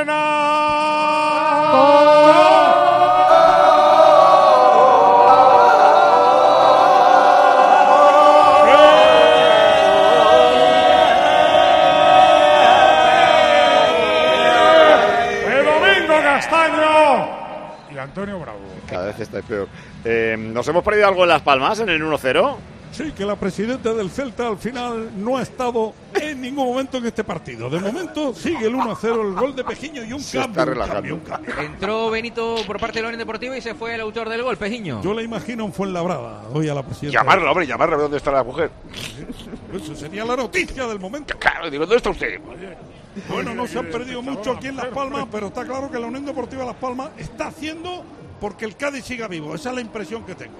cadena. De Domingo Castaño y Antonio Bravo. Cada vez estáis peor. Eh, ¿Nos hemos perdido algo en Las Palmas, en el uno cero? Sí, que la presidenta del Celta al final no ha estado en ningún momento en este partido. De momento sigue el uno a cero, el gol de Pejiño y un Se cambio. está un relajando. cambio, un cambio. Entró Benito por parte de la Unión Deportiva y se fue el autor del gol, Pejiño. Yo le imagino en Fuenlabrada hoy a la presidenta. Llamarla, hombre, llamarla a ver dónde está la mujer. Eso sería la noticia del momento. Claro, digo, ¿dónde está usted? Bueno, no se ha perdido mucho aquí en Las Palmas, pero está claro que la Unión Deportiva Las Palmas está haciendo porque el Cádiz siga vivo. Esa es la impresión que tengo.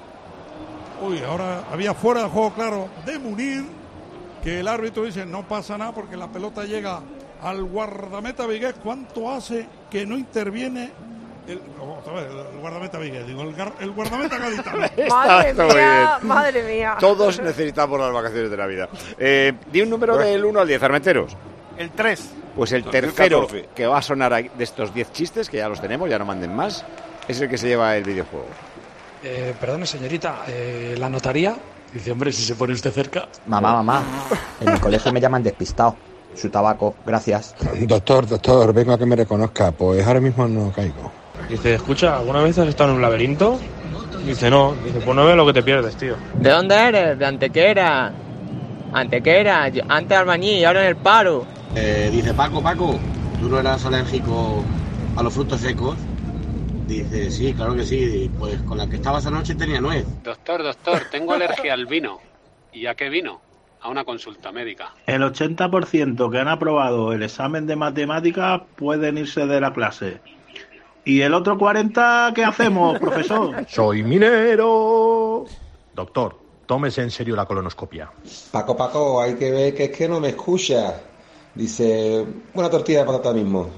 Uy, ahora había fuera de juego, claro, de Munir, que el árbitro dice no pasa nada porque la pelota llega al guardameta Vigués. ¿Cuánto hace que no interviene el, otra vez, el guardameta Vigués? Digo, el, gar- el guardameta gaditano. Madre Está muy mía, bien. madre mía. Todos necesitamos las vacaciones de Navidad. Eh, di un número del uno al diez, Armenteros. El tres. Pues el tercero que va a sonar ahí de estos diez chistes, que ya los tenemos, ya no manden más, es el que se lleva el videojuego. Eh, perdone, señorita, eh, ¿la notaría? Dice, hombre, si se pone usted cerca. Mamá, mamá, en el colegio me llaman despistado. Su tabaco, gracias. Doctor, doctor, vengo a que me reconozca. Pues ahora mismo no caigo. Dice, escucha, ¿alguna vez has estado en un laberinto? Dice, no. Dice, pues no ves lo que te pierdes, tío. ¿De dónde eres? De Antequera. Antequera, yo- antes albañil y ahora en el paro. Eh, dice Paco, Paco, ¿tú no eras alérgico a los frutos secos? Dice, sí, claro que sí. Pues con la que estabas anoche tenía nuez. Doctor, doctor, tengo alergia al vino. ¿Y a qué vino? A una consulta médica. El ochenta por ciento que han aprobado el examen de matemáticas pueden irse de la clase. ¿Y el otro cuarenta qué hacemos, profesor? Soy minero. Doctor, tómese en serio la colonoscopia. Paco, Paco, hay que ver que es que no me escucha. Dice, una tortilla de patata mismo.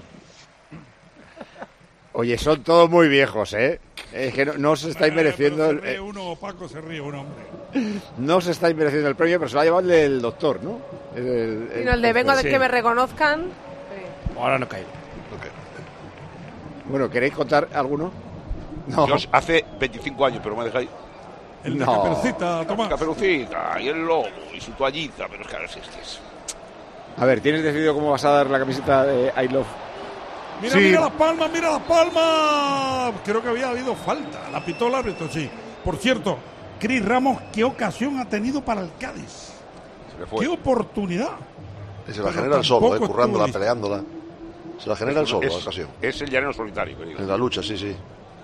Oye, son todos muy viejos, ¿eh? Es que no, no os estáis mereciendo Se el, ríe eh, uno, Paco se ríe uno, hombre. no os estáis mereciendo el premio, pero se lo ha llevado el del doctor, ¿no? El, el- Y no, el de vengo de sí. que me reconozcan. Ahora no caigo. Bueno, ¿queréis contar alguno? No. Yo hace veinticinco años, pero me dejáis. El de No. Caperucita, Tomás. Caperucita y el lobo y su toallita, pero es que ahora sí, es que es... A ver, ¿tienes decidido cómo vas a dar la camiseta de I Love? Mira, Sí. mira las palmas, mira las palmas. Creo que había habido falta. La pitó el árbitro, sí. Por cierto, Cris Ramos, ¿qué ocasión ha tenido para el Cádiz? Se le fue. ¡Qué oportunidad! Y se la Pero genera el solo, eh, tampoco currándola, estuvo peleándola. Se la genera el solo, es, la ocasión. Es el llanero solitario, querido. En la lucha, sí, sí.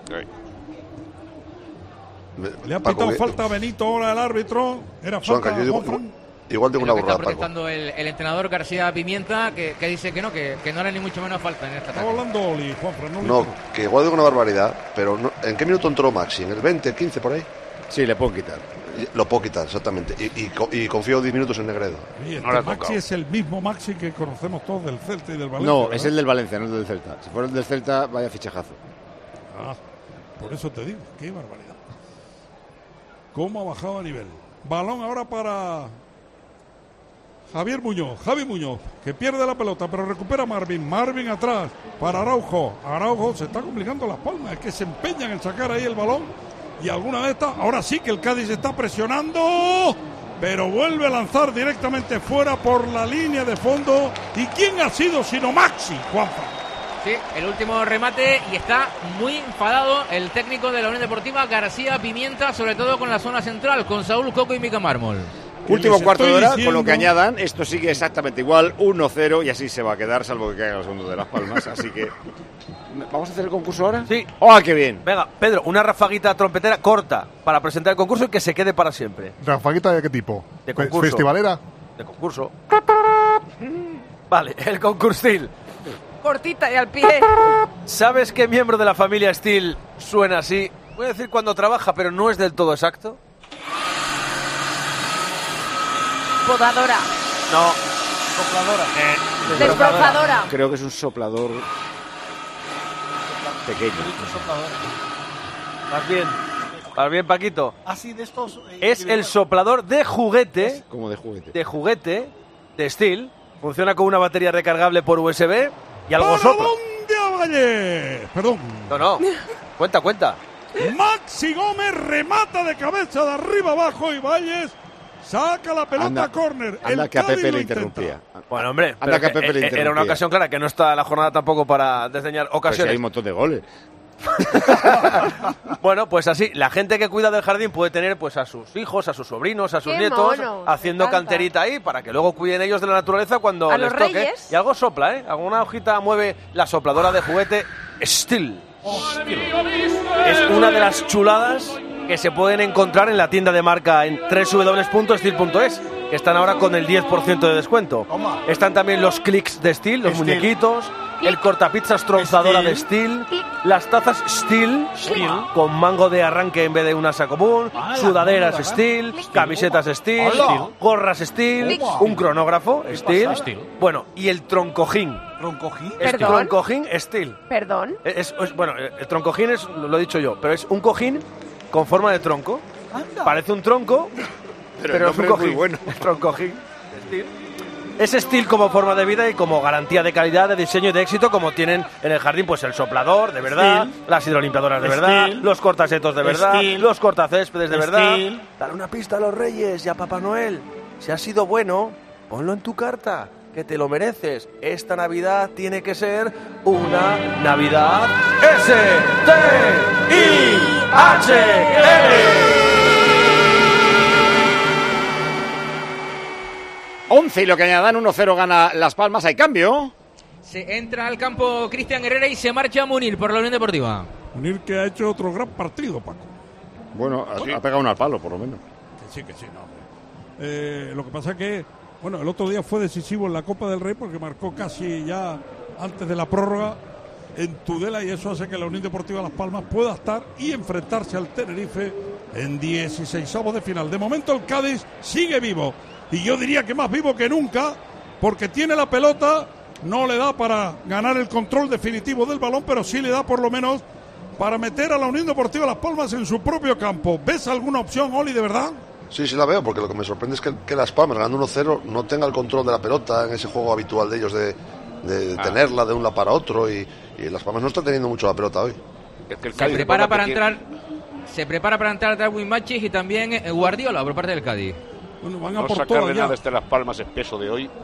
Me- Le ha Paco, pitado que- falta a Benito ahora el árbitro. Era Sonca, falta. yo digo, Juanfran. igual tengo Es lo una que está burrada, Paco. protestando el, el entrenador García Pimienta, que, que dice que no, que, que no era ni mucho menos falta en esta Estaba ataque. hablando Oli, Juanfran. No, No, que igual digo una barbaridad, pero no- ¿en qué minuto entró Maxi? ¿En el veinte, el quince por ahí? Sí, le puedo quitar. Y- Lo puedo quitar, exactamente. Y, y co- y confío diez minutos en Negredo. Y este No le ha Maxi tocado. es el mismo Maxi que conocemos todos del Celta y del Valencia. No, ¿verdad? es el del Valencia, no el del Celta. Si fuera el del Celta, vaya fichajazo. Ah, por eso te digo, qué barbaridad. ¿Cómo ha bajado a nivel? Balón ahora para Javier Muñoz. Javi Muñoz, que pierde la pelota, pero recupera Marvin. Marvin atrás para Araujo. Araujo se está complicando las palmas. Es que se empeñan en sacar ahí el balón. Y alguna de estas, ahora sí que el Cádiz está presionando. Pero vuelve a lanzar directamente fuera por la línea de fondo. ¿Y quién ha sido sino Maxi, Juanfa? Sí, el último remate y está muy enfadado el técnico de la Unión Deportiva, García Pimienta, sobre todo con la zona central, con Saúl Coco y Mica Mármol. Último les cuarto de estoy hora, diciendo- con lo que añadan, esto sigue exactamente igual, uno cero, y así se va a quedar, salvo que caiga el segundo de Las Palmas. Así que, ¿vamos a hacer el concurso ahora? Sí. ¡Oh, qué bien! Venga, Pedro, una rafaguita trompetera corta para presentar el concurso y que se quede para siempre. ¿Rafaguita de qué tipo? De Fe- concurso. ¿Festivalera? De concurso. Vale, el concursil. Cortita y al pie. ¿Sabes qué miembro de la familia Steel suena así? Voy a decir cuando trabaja, pero no es del todo exacto. Podadora. No. Desbrozadora. Creo que es un soplador pequeño. Más bien. Más bien, Paquito. Así de estos. eh, Es el soplador de juguete. Como de juguete. De juguete. De Steel. Funciona con una batería recargable por U S B. Y algo ¿Para sopla. dónde a Valle? Perdón. No, no. Cuenta, cuenta. Maxi Gómez remata de cabeza de arriba abajo y Valles saca la pelota Anda, a córner. Anda El que a Cádiz Pepe lo le intenta. interrumpía. Bueno, hombre, Anda pero que a Pepe le eh, eh, era una interrumpía. ocasión clara, que no está la jornada tampoco para desdeñar Pues sí, ocasiones. hay un montón de goles. Bueno, pues así, la gente que cuida del jardín puede tener pues a sus hijos, a sus sobrinos, a sus ¡Qué nietos, mono! haciendo Me encanta. canterita ahí para que luego cuiden ellos de la naturaleza cuando ¿A les los toque. reyes? Y algo sopla, ¿eh? Alguna hojita mueve la sopladora de juguete Steel. Es una de las chuladas que se pueden encontrar en la tienda de marca en doble u doble u doble u punto steel punto es, que están ahora con el diez por ciento de descuento. Están también los clics de Steel, los Steel. muñequitos, el cortapizzas trozadora de Steel, las tazas Steel, con mango de arranque en vez de un asa común, ¡Hala! sudaderas Mango de Steel, arranque. camisetas Steel, ¡Hala! gorras Steel, ¡Toma! un cronógrafo Steel, pasa? bueno, y el troncojín. ¿Troncojín? El Perdón. troncojín Steel. Perdón. Es, es- bueno, el troncojín es, lo he dicho yo, pero es un cojín con forma de tronco. Parece un tronco, Pero pero, el es un nombre es muy cojín. bueno. El troncojín. Steel. Es Steel como forma de vida y como garantía de calidad, de diseño y de éxito, como tienen en el jardín pues el soplador de verdad, Steel. las hidrolimpiadoras de verdad, Steel. los cortasetos de verdad, Steel. los cortacéspedes de verdad. Steel. Dale una pista a los Reyes y a Papá Noel. Si has sido bueno, ponlo en tu carta, que te lo mereces. Esta Navidad tiene que ser una Navidad S T I H L. once y lo que añadan, uno cero gana Las Palmas. ¿Hay cambio? Se entra al campo Cristian Herrera y se marcha Munir por la Unión Deportiva. Munir, que ha hecho otro gran partido, Paco. Bueno, ha, ha pegado uno al palo, por lo menos. Que sí, que sí, no, hombre. Eh, lo que pasa es que, bueno, el otro día fue decisivo en la Copa del Rey porque marcó casi ya antes de la prórroga en Tudela, y eso hace que la Unión Deportiva Las Palmas pueda estar y enfrentarse al Tenerife en dieciseisavos de final. De momento el Cádiz sigue vivo, y yo diría que más vivo que nunca, porque tiene la pelota, no le da para ganar el control definitivo del balón, pero sí le da por lo menos para meter a la Unión Deportiva Las Palmas en su propio campo. ¿Ves alguna opción, Oli, de verdad? Sí, sí la veo, porque lo que me sorprende es que, que Las Palmas, ganando uno cero, no tenga el control de la pelota en ese juego habitual de ellos de, de Ah. tenerla de un lado para otro, y, y Las Palmas no está teniendo mucho la pelota hoy. Es que el Se Cádiz prepara para tiene- entrar. Se prepara para entrar Darwin Machis y también eh, Guardiola por parte del Cádiz. Bueno, van a No por sacarle todo ya. nada desde Las Palmas espeso de hoy.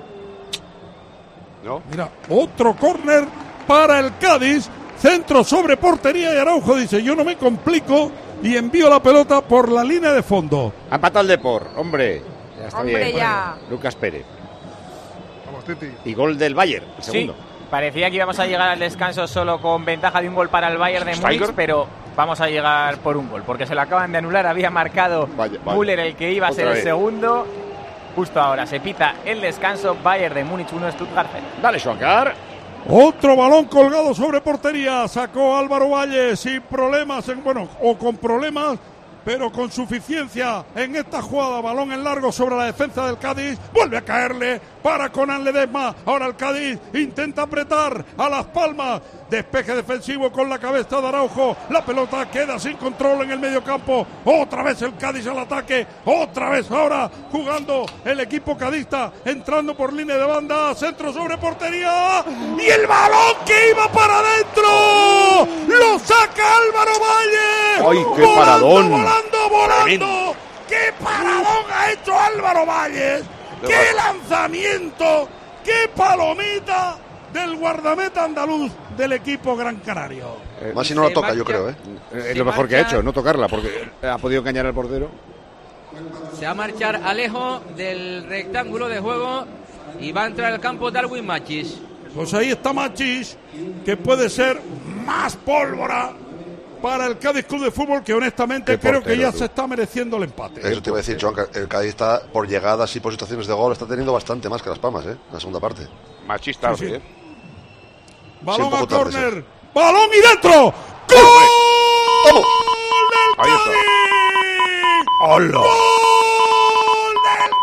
¿No? Mira, otro córner para el Cádiz. Centro sobre portería y Araujo dice, yo no me complico y envío la pelota por la línea de fondo. Ha empatado el Depor, hombre. Ya está Hombre, bien. ya. Lucas Pérez. Vamos, Titi. Y gol del Bayern, el segundo. Sí, parecía que íbamos a llegar al descanso solo con ventaja de un gol para el Bayern de Múnich, pero vamos a llegar por un gol, porque se lo acaban de anular. Había marcado Vaya, vaya. Müller, el que iba a ser Otra el vez. segundo. Justo ahora se pita el descanso. Bayern de Múnich uno, Stuttgart cero. Dale, Schwankar. Otro balón colgado sobre portería. Sacó Álvaro Valle sin problemas, en, bueno, o con problemas, pero con suficiencia en esta jugada. Balón en largo sobre la defensa del Cádiz. Vuelve a caerle para Conan Ledesma. Ahora el Cádiz intenta apretar a Las Palmas. Despeje defensivo con la cabeza de Araujo. La pelota queda sin control en el medio campo. Otra vez el Cádiz al ataque. Otra vez ahora jugando el equipo cadista. Entrando por línea de banda. Centro sobre portería. Y el balón que iba para adentro. Lo saca Álvaro Valle. ¡Ay, qué Volando, paradón! Volando, volando. Tremendo. ¡Qué paradón ha hecho Álvaro Valles! ¡Qué lanzamiento! ¡Qué palomita del guardameta andaluz del equipo gran canario! Más si no la toca, yo creo, ¿eh? Es lo mejor que ha hecho, no tocarla, porque ha podido engañar al portero. Se va a marchar Alejo del rectángulo de juego y va a entrar al campo Darwin Machis. Pues ahí está Machis, que puede ser más pólvora para el Cádiz Club de Fútbol, que honestamente Qué creo portero, que ya tú. se está mereciendo el empate. Eso te iba a decir, Joan, que el Cádiz está por llegadas y por situaciones de gol, está teniendo bastante más que Las Palmas, ¿eh? En la segunda parte. Machista, Sí, sí. ¿eh? Balón Sí, un a poco tarde, córner. ¡Balón y dentro! ¡Gol! ¡Vamos! ¡Del Ahí está. Cádiz! ¡Hola! ¡Gol del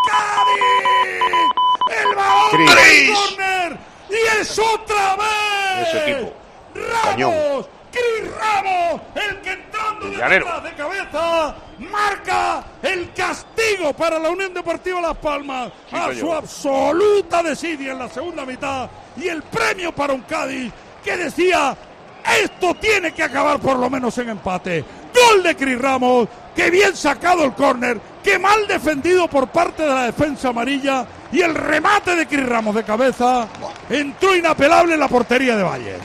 Cádiz! ¡El balón Cris. del córner! ¡Y es otra vez! Ese tipo. Cañón. ¡Ramos! ¡Cris Ramos! El que entrando de Llanero. detrás de cabeza marca el castigo para la Unión Deportiva Las Palmas Sí, a señor. su absoluta desidia en la segunda mitad, y el premio para un Cádiz que decía esto tiene que acabar por lo menos en empate. Gol de Cris Ramos, que bien sacado el córner, que mal defendido por parte de la defensa amarilla, y el remate de Cris Ramos de cabeza entró inapelable en la portería de Valles.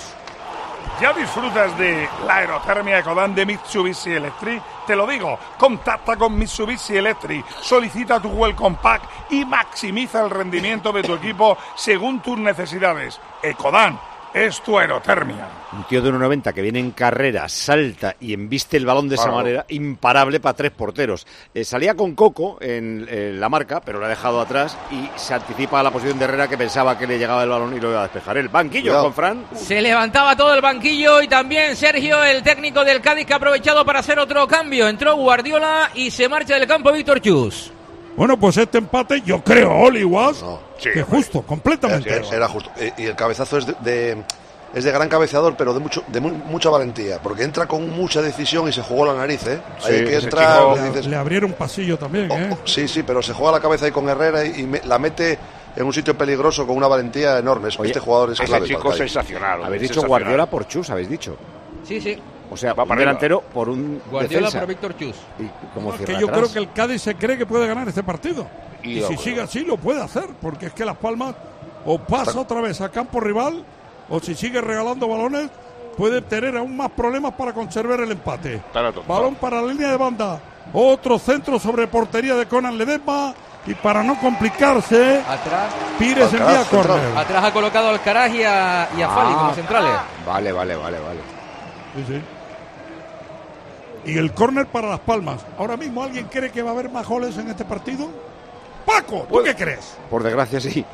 ¿Ya disfrutas de la aerotermia Ecodan de Mitsubishi Electric? Te lo digo, contacta con Mitsubishi Electric, solicita tu Welcome Pack y maximiza el rendimiento de tu equipo según tus necesidades. Ecodan es tu aerotermia. Un tío de uno noventa que viene en carrera, salta y embiste el balón de esa Claro. manera, imparable para tres porteros. Eh, salía con Coco en, en la marca, pero lo ha dejado atrás y se anticipa a la posición de Herrera, que pensaba que le llegaba el balón y lo iba a despejar. El banquillo Cuidado. con Fran. Se levantaba todo el banquillo y también Sergio, el técnico del Cádiz, que ha aprovechado para hacer otro cambio. Entró Guardiola y se marcha del campo Víctor Chus. Bueno, pues este empate yo creo, Oli Was, No. Sí, que hombre. justo, completamente. Era, era justo. Eh, Y el cabezazo es de, de- es de gran cabeceador, pero de mucho de mu- mucha valentía, porque entra con mucha decisión y se jugó la nariz, ¿eh? Sí, Hay que ese entrar, chico- le dices, Le abrieron pasillo también, oh, ¿eh? oh, sí, sí, pero se juega la cabeza ahí con Herrera y, y me- la mete en un sitio peligroso con una valentía enorme. Es- Oye, este jugador es Ese clave. chico para el Cádiz. sensacional. Habéis dicho sensacional. Guardiola por Chus, habéis dicho. Sí, sí. O sea, Va un para arriba. delantero por un Guardiola defensa. por Víctor Chus. Y como Es que cierra yo atrás. creo que el Cádiz se cree que puede ganar este partido. Y Y, lo- si sigue así lo puede hacer, porque es que Las Palmas o pasa otra vez a campo rival, o si sigue regalando balones, puede tener aún más problemas para conservar el empate. Estará tonto. Balón para la línea de banda. Otro centro sobre portería de Conan Ledesma. Y para no complicarse, Atrás, Pires Alcaraz, envía central. córner. atrás ha colocado a Alcaraz y a, y a Fali Ah. como centrales. Vale, vale, vale, vale. Sí, sí. Y el córner para Las Palmas. Ahora mismo, ¿alguien cree que va a haber más goles en este partido? Paco, ¿tú qué crees? Por desgracia, sí.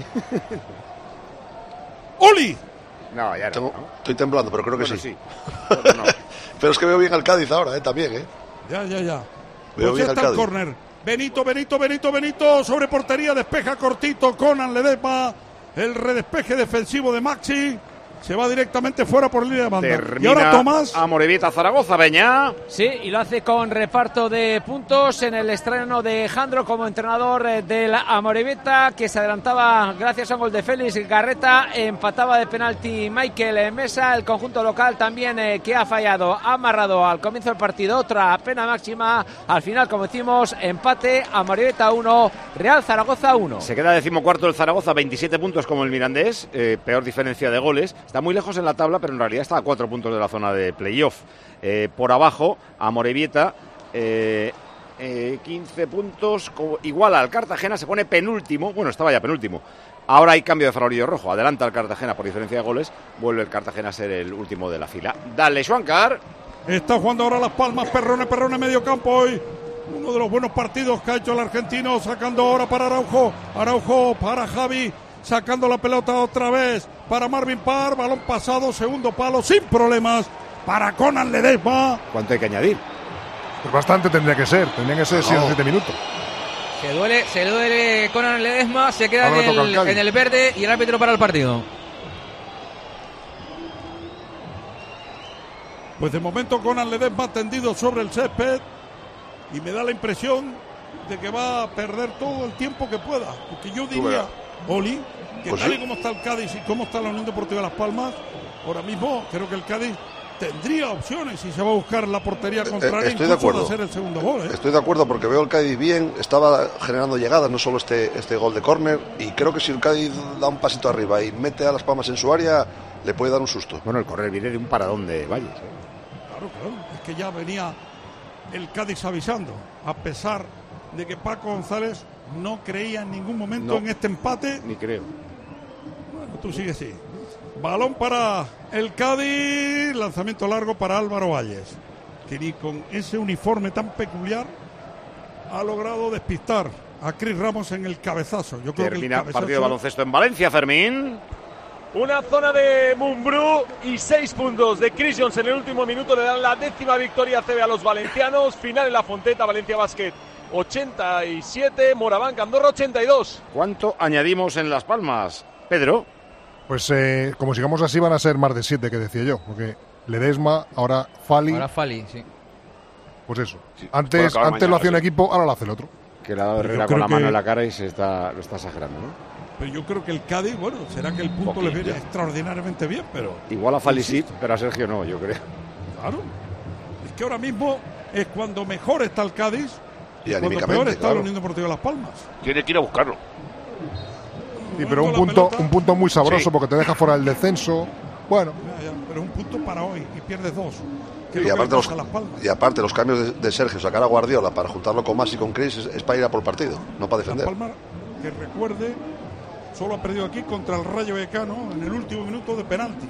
¡Oli! No, ya no. Tengo- ¿no? Estoy temblando, pero creo que Bueno, sí. sí. Bueno, no. Pero es que veo bien al Cádiz ahora, ¿eh? También, ¿eh? Ya, ya, ya. Veo Pues bien ya al está el Cádiz. córner. Benito, Benito, Benito, Benito. Sobre portería, despeja cortito. Conan Ledesma. El redespeje defensivo de Maxi. se va directamente fuera por línea de banda. Termina y ahora Tomás. Amorebieta Zaragoza, Beñá. Sí, y lo hace con reparto de puntos en el estreno de Jandro como entrenador del Amorebieta, que se adelantaba gracias a un gol de Félix Garreta, empataba de penalti Michael Mesa, el conjunto local también eh, que ha fallado, ha amarrado al comienzo del partido otra pena máxima, al final como decimos empate, Amorebieta uno, Real Zaragoza uno. Se queda decimocuarto el Zaragoza, veintisiete puntos como el Mirandés, eh, peor diferencia de goles. Está muy lejos en la tabla, pero en realidad está a cuatro puntos de la zona de playoff. Eh, por abajo, Amorebieta, eh, eh, quince puntos, igual al Cartagena, se pone penúltimo. Bueno, estaba ya penúltimo. Ahora hay cambio de farolillo rojo. Adelanta el Cartagena por diferencia de goles. Vuelve el Cartagena a ser el último de la fila. Dale, Schwankar. Está jugando ahora Las Palmas. Perrone, Perrone, medio campo hoy. Uno de los buenos partidos que ha hecho el argentino. Sacando ahora para Araujo. Araujo para Javi. Sacando la pelota otra vez para Marvin Parr, balón pasado, segundo palo, sin problemas para Conan Ledesma. ¿Cuánto hay que añadir? Pues bastante tendría que ser, tendrían que ser siete o siete minutos. Se duele, se duele Conan Ledesma, se queda en el, en el verde y el árbitro para el partido. Pues de momento Conan Ledesma tendido sobre el césped y me da la impresión de que va a perder todo el tiempo que pueda, porque yo diría, Oli, que pues tal sí. y como está el Cádiz y cómo está la Unión Deportiva Las Palmas, ahora mismo creo que el Cádiz tendría opciones y se va a buscar la portería contraria. Estoy de acuerdo. De hacer el segundo gol, ¿eh? Estoy de acuerdo porque veo el Cádiz bien, estaba generando llegadas, no solo este, este gol de córner, y creo que si el Cádiz da un pasito arriba y mete a Las Palmas en su área, le puede dar un susto. Bueno, el córner viene de un paradón de Valles. ¿eh? Claro, claro, es que ya venía el Cádiz avisando, a pesar de que Paco González no creía en ningún momento no, en este empate. Ni creo. Bueno, tú sigues así. Balón para el Cádiz, lanzamiento largo para Álvaro Valles, que ni con ese uniforme tan peculiar ha logrado despistar a Cris Ramos en el cabezazo. Yo creo Termina que el cabezazo... partido de baloncesto en Valencia, Fermín. Una zona de Mumbrú y seis puntos de Chris Jones en el último minuto le dan la décima victoria C B a los valencianos. Final en la Fonteta, Valencia Basket ochenta y siete, Moraván Andorra ochenta y dos. ¿Cuánto añadimos en Las Palmas, Pedro? Pues eh, como sigamos así van a ser más de siete, que decía yo, porque Ledesma, ahora Fali. Ahora Fali, sí. Pues eso. Sí, antes antes mañana, lo hacía un sí. equipo, ahora lo hace el otro. Que le ha dado Herrera con la mano que... en la cara y se está, lo está exagerando, ¿no? Pero yo creo que el Cádiz, bueno, será que el punto le viene extraordinariamente bien, pero... Igual a Fali sí, pero a Sergio no, yo creo. Claro. Es que ahora mismo es cuando mejor está el Cádiz y cuando peor está claro. la Unión Deportiva Las Palmas. Tiene que ir a buscarlo. Sí, pero un punto, un punto muy sabroso sí. porque te deja fuera del descenso. Bueno. Ya, ya, pero un punto para hoy y pierdes dos. Y aparte, los, y aparte los cambios de, de Sergio, sacar a Guardiola para juntarlo con Mas y con Chris es, es para ir a por partido, no para defender. Las Palmas, que recuerde, solo ha perdido aquí contra el Rayo Vallecano en el último minuto de penalti.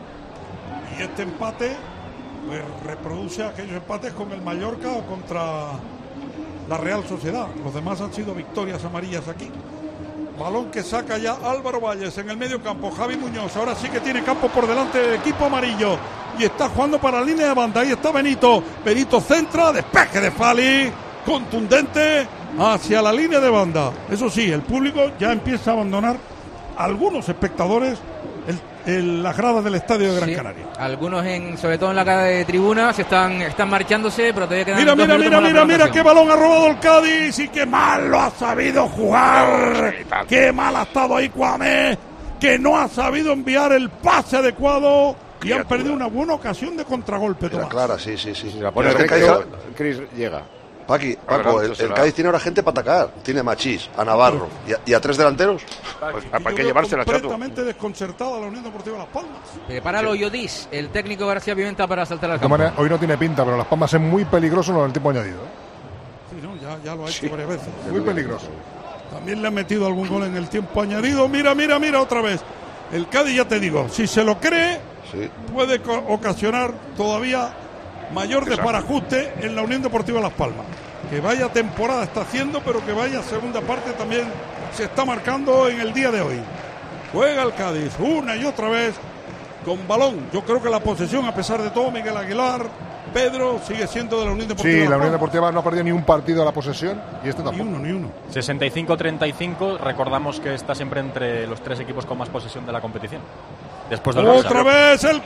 Y este empate pues, reproduce aquellos empates con el Mallorca o contra la Real Sociedad. Los demás han sido victorias amarillas aquí. Balón que saca ya Álvaro Valles en el medio campo. Javi Muñoz ahora sí que tiene campo por delante del equipo amarillo y está jugando para la línea de banda. Ahí está Benito. Benito centra, despeje de Fali, contundente hacia la línea de banda. Eso sí, el público ya empieza a abandonar, algunos espectadores, el, el, las gradas del estadio de Gran sí, Canaria. Algunos, en, sobre todo en la grada de tribunas, están, están marchándose, pero todavía quedan Mira, dos mira, mira, mira, mira, qué balón ha robado el Cádiz y qué mal lo ha sabido jugar. Qué mal ha estado ahí Kwame, que no ha sabido enviar el pase adecuado y han perdido una buena ocasión de contragolpe. Tomás. Clara, sí, sí, sí. Si la pone recto, Chris llega. Paqui, Paco, el, el Cádiz tiene ahora gente para atacar. Tiene a Machís, a Navarro y a, y a tres delanteros. Pues, ¿para qué llevársela, chato? Completamente desconcertada la Unión Deportiva Las Palmas. Prepáralo sí. Yodis, el técnico García Pimenta para saltar al campo. De manera, hoy no tiene pinta, pero Las Palmas es muy peligroso en el tiempo añadido. Sí, no, ya, ya lo ha hecho sí. varias veces. Muy peligroso. También le han metido algún gol en el tiempo añadido. Mira, mira, mira otra vez. El Cádiz, ya te digo, si se lo cree, sí. puede ocasionar todavía mayor desbarajuste en la Unión Deportiva Las Palmas. Que vaya temporada está haciendo, pero que vaya segunda parte también se está marcando en el día de hoy. Juega el Cádiz una y otra vez con balón. Yo creo que la posesión, a pesar de todo, Miguel Aguilar, Pedro, sigue siendo de la Unión Deportiva. Sí, la Unión Deportiva no ha perdido ni un partido a la posesión y este tampoco. Ni uno, ni uno. sesenta y cinco treinta y cinco, recordamos que está siempre entre los tres equipos con más posesión de la competición. Después del Otra vez el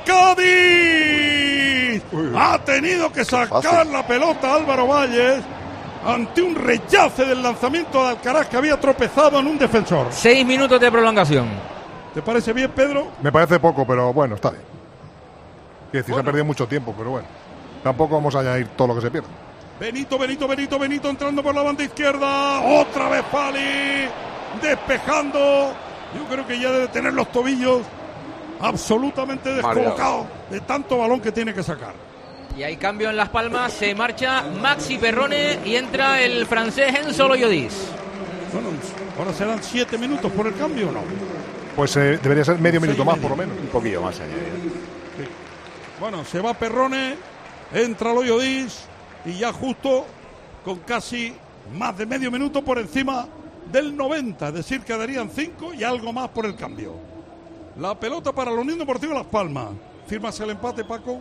Cádiz. Uy, ha tenido que sacar fácil. La pelota Álvaro Valles ante un rechace del lanzamiento de Alcaraz que había tropezado en un defensor. Seis minutos de prolongación. ¿Te parece bien, Pedro? Me parece poco, pero bueno, está bien. Quiere decir, bueno. Se ha perdido mucho tiempo, pero bueno. Tampoco vamos a añadir todo lo que se pierde. Benito, Benito, Benito, Benito entrando por la banda izquierda. Otra vez Fali despejando. Yo creo que ya debe tener los tobillos absolutamente descolocados de tanto balón que tiene que sacar. Y hay cambio en Las Palmas. Se marcha Maxi Perrone y entra el francés Enzo Loyodis. Bueno, ahora serán siete minutos por el cambio, ¿o no? Pues eh, debería ser medio minuto más, medio. por lo menos. Un poquillo más añadido. Sí. Bueno, se va Perrone, entra Loyodis y ya justo con casi más de medio minuto por encima del noventa, es decir, quedarían cinco y algo más por el cambio. La pelota para la Unión Deportiva Las Palmas. ¿Firmas el empate, Paco?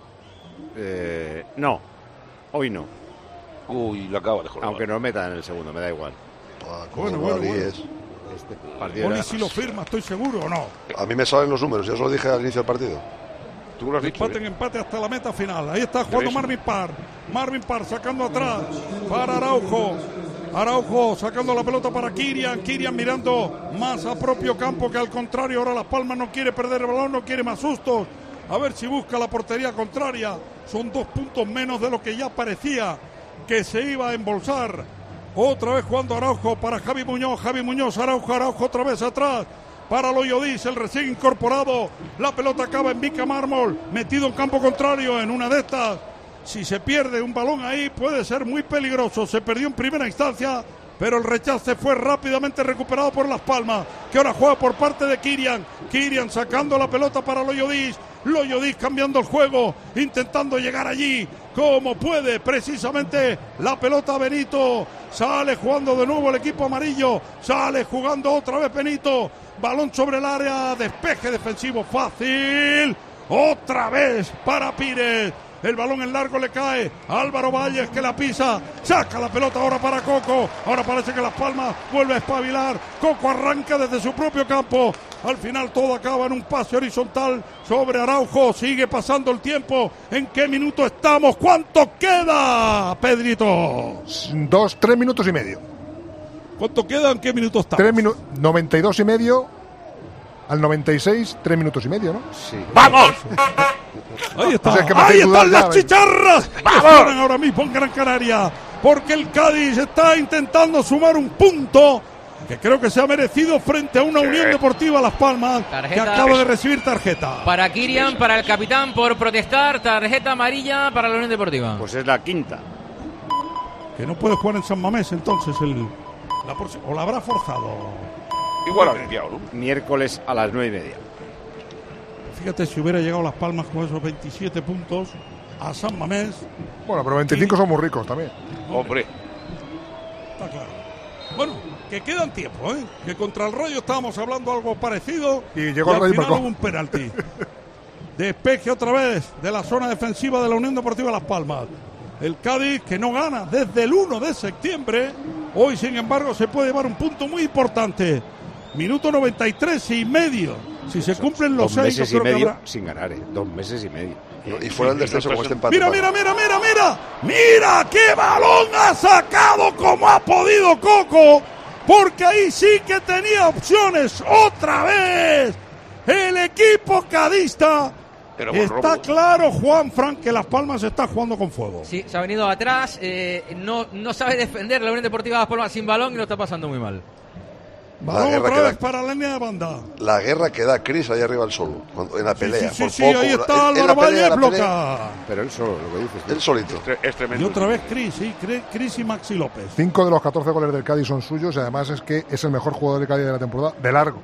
Eh, no, hoy no. Uy, lo acabo de joder. Aunque nos metan en el segundo, me da igual. Paco, bueno, bueno, bueno. Este Poli si lo firma, estoy seguro, ¿o no? A mí me salen los números, ya os lo dije al inicio del partido. Tú lo has dicho. Empate en empate hasta la meta final. Ahí está jugando Marvin Parr. Marvin Parr sacando atrás para Araujo. Araujo sacando la pelota para Kirian. Kirian mirando más a propio campo que al contrario. Ahora Las Palmas no quiere perder el balón, no quiere más sustos. A ver si busca la portería contraria. Son dos puntos menos de lo que ya parecía que se iba a embolsar. Otra vez jugando Araujo para Javi Muñoz. Javi Muñoz, Araujo, Araujo otra vez atrás. Para Loyodis, el recién incorporado. La pelota acaba en Vica Mármol. Metido en campo contrario en una de estas. Si se pierde un balón ahí puede ser muy peligroso. Se perdió en primera instancia, pero el rechace fue rápidamente recuperado por Las Palmas, que ahora juega por parte de Kirian. Kirian sacando la pelota para Loyodis. Loyodis cambiando el juego, intentando llegar allí como puede. Precisamente la pelota Benito. Sale jugando de nuevo el equipo amarillo. Sale jugando otra vez Benito. Balón sobre el área, despeje defensivo fácil. Otra vez para Pires. El balón en largo le cae a Álvaro Valles, que la pisa. Saca la pelota ahora para Coco. Ahora parece que Las Palmas vuelve a espabilar. Coco arranca desde su propio campo. Al final todo acaba en un pase horizontal sobre Araujo. Sigue pasando el tiempo. ¿En qué minuto estamos? ¿Cuánto queda, Pedrito? Dos, tres minutos y medio. ¿Cuánto queda? ¿En qué minutos estamos? Tres minutos, noventa y dos y medio. Al noventa y seis, tres minutos y medio, ¿no? Sí. ¡Vamos! Ahí está. O sea, que ahí están las chicharras. ¡Vamos! Ahora mismo en Gran Canaria. Porque el Cádiz está intentando sumar un punto que creo que se ha merecido frente a una Unión Deportiva Las Palmas, tarjeta que acaba de recibir tarjeta. Para Kirian, para el capitán por protestar, tarjeta amarilla para la Unión Deportiva. Pues es la quinta. Que no puede jugar en San Mamés entonces el la o la habrá forzado. Igual ha limpiado, ¿no? Miércoles a las nueve y media. Fíjate si hubiera llegado Las Palmas con esos veintisiete puntos a San Mamés. Bueno, pero veinticinco y... son muy ricos también. Hombre. Está claro. Bueno, que quedan tiempo, ¿eh? Que contra el Rayo estábamos hablando algo parecido. Y llegó y el al Rayo final hubo un penalti. Despeje otra vez de la zona defensiva de la Unión Deportiva Las Palmas. El Cádiz, que no gana desde el uno de septiembre. Hoy, sin embargo, se puede llevar un punto muy importante. Minuto noventa y tres y medio. Si se cumplen los Dos seis, meses yo y creo medio que habrá... sin ganar, ¿eh? Dos meses y medio. Y fuera el descenso con este empate. Mira, mira, mira, mira, mira. Mira qué balón ha sacado como ha podido Coco. Porque ahí sí que tenía opciones. Otra vez. El equipo cadista. Pero está robo. Claro, Juan Frank, que Las Palmas está jugando con fuego. Sí, se ha venido atrás. Eh, no, no sabe defender la Unión Deportiva Las Palmas sin balón y lo está pasando muy mal. Balón otra vez da, para la línea de banda. La guerra que da Cris ahí arriba al solo, en la pelea. Sí, sí, por sí, poco, ahí está Álvaro Valle, bloca. Pero él solo, lo que dices. Él solito. Es tremendo. Y otra vez Cris, sí, Cris y Maxi López. Cinco de los catorce goles del Cádiz son suyos y además es que es el mejor jugador del Cádiz de la temporada, de largo.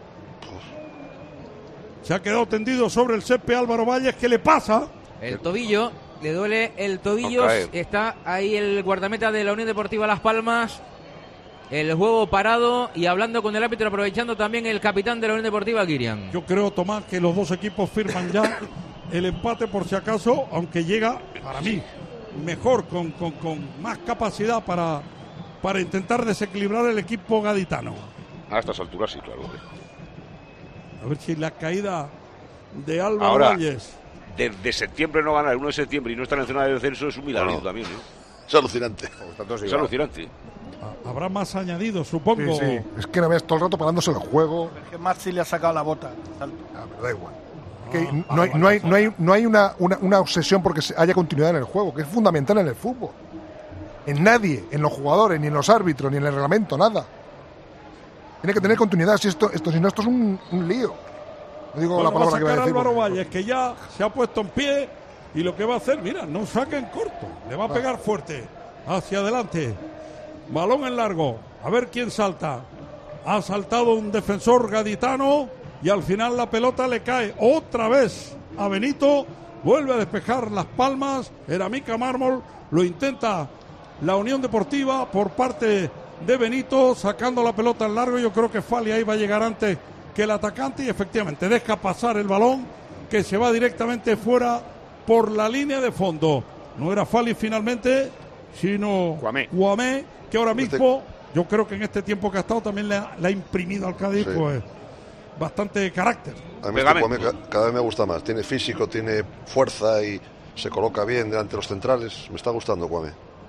Se ha quedado tendido sobre el césped Álvaro Valles. ¿Qué le pasa? El tobillo, le duele el tobillo. Está ahí el guardameta de la Unión Deportiva Las Palmas. El juego parado y hablando con el árbitro, aprovechando también el capitán de la Unión Deportiva, Kirian. Yo creo, Tomás, que los dos equipos firman ya el empate por si acaso, aunque llega, para mí, mejor, con, con, con más capacidad para, para intentar desequilibrar el equipo gaditano. A estas alturas sí, claro. A ver si la caída de Álvaro Ahora, Valles. Desde septiembre no ganar, el uno de septiembre y no estar en zona de descenso es un milagro No. también, ¿no? Es alucinante. Es alucinante. Habrá más añadidos, supongo. Sí, sí. Es que no ves todo el rato parándose el juego. Es que Maxi le ha sacado la bota. Ah, pero da igual. Que no hay, no hay, no hay, no hay una, una, una obsesión porque haya continuidad en el juego, que es fundamental en el fútbol. En nadie, en los jugadores, ni en los árbitros, ni en el reglamento, nada. Tiene que tener continuidad, si esto, esto, si no, esto es un, un lío. No digo Bueno, la palabra va a que voy a sacar decir. Álvaro porque- Valles, que ya se ha puesto en pie y lo que va a hacer, mira, no saca en corto, le va a pegar fuerte hacia adelante. Balón en largo, a ver quién salta. Ha saltado un defensor gaditano y al final la pelota le cae otra vez a Benito. Vuelve a despejar Las Palmas. Eramica Mármol lo intenta la Unión Deportiva por parte de Benito, sacando la pelota en largo. Yo creo que Fali ahí va a llegar antes que el atacante y efectivamente deja pasar el balón que se va directamente fuera por la línea de fondo. No era Fali finalmente, sino Guamé, que ahora mismo yo creo que en este tiempo que ha estado también le ha, le ha imprimido al Cádiz Sí. pues bastante carácter. A mí este Cuame ca- cada vez me gusta más. Tiene físico, tiene fuerza y se coloca bien delante de los centrales. Me está gustando Cuame.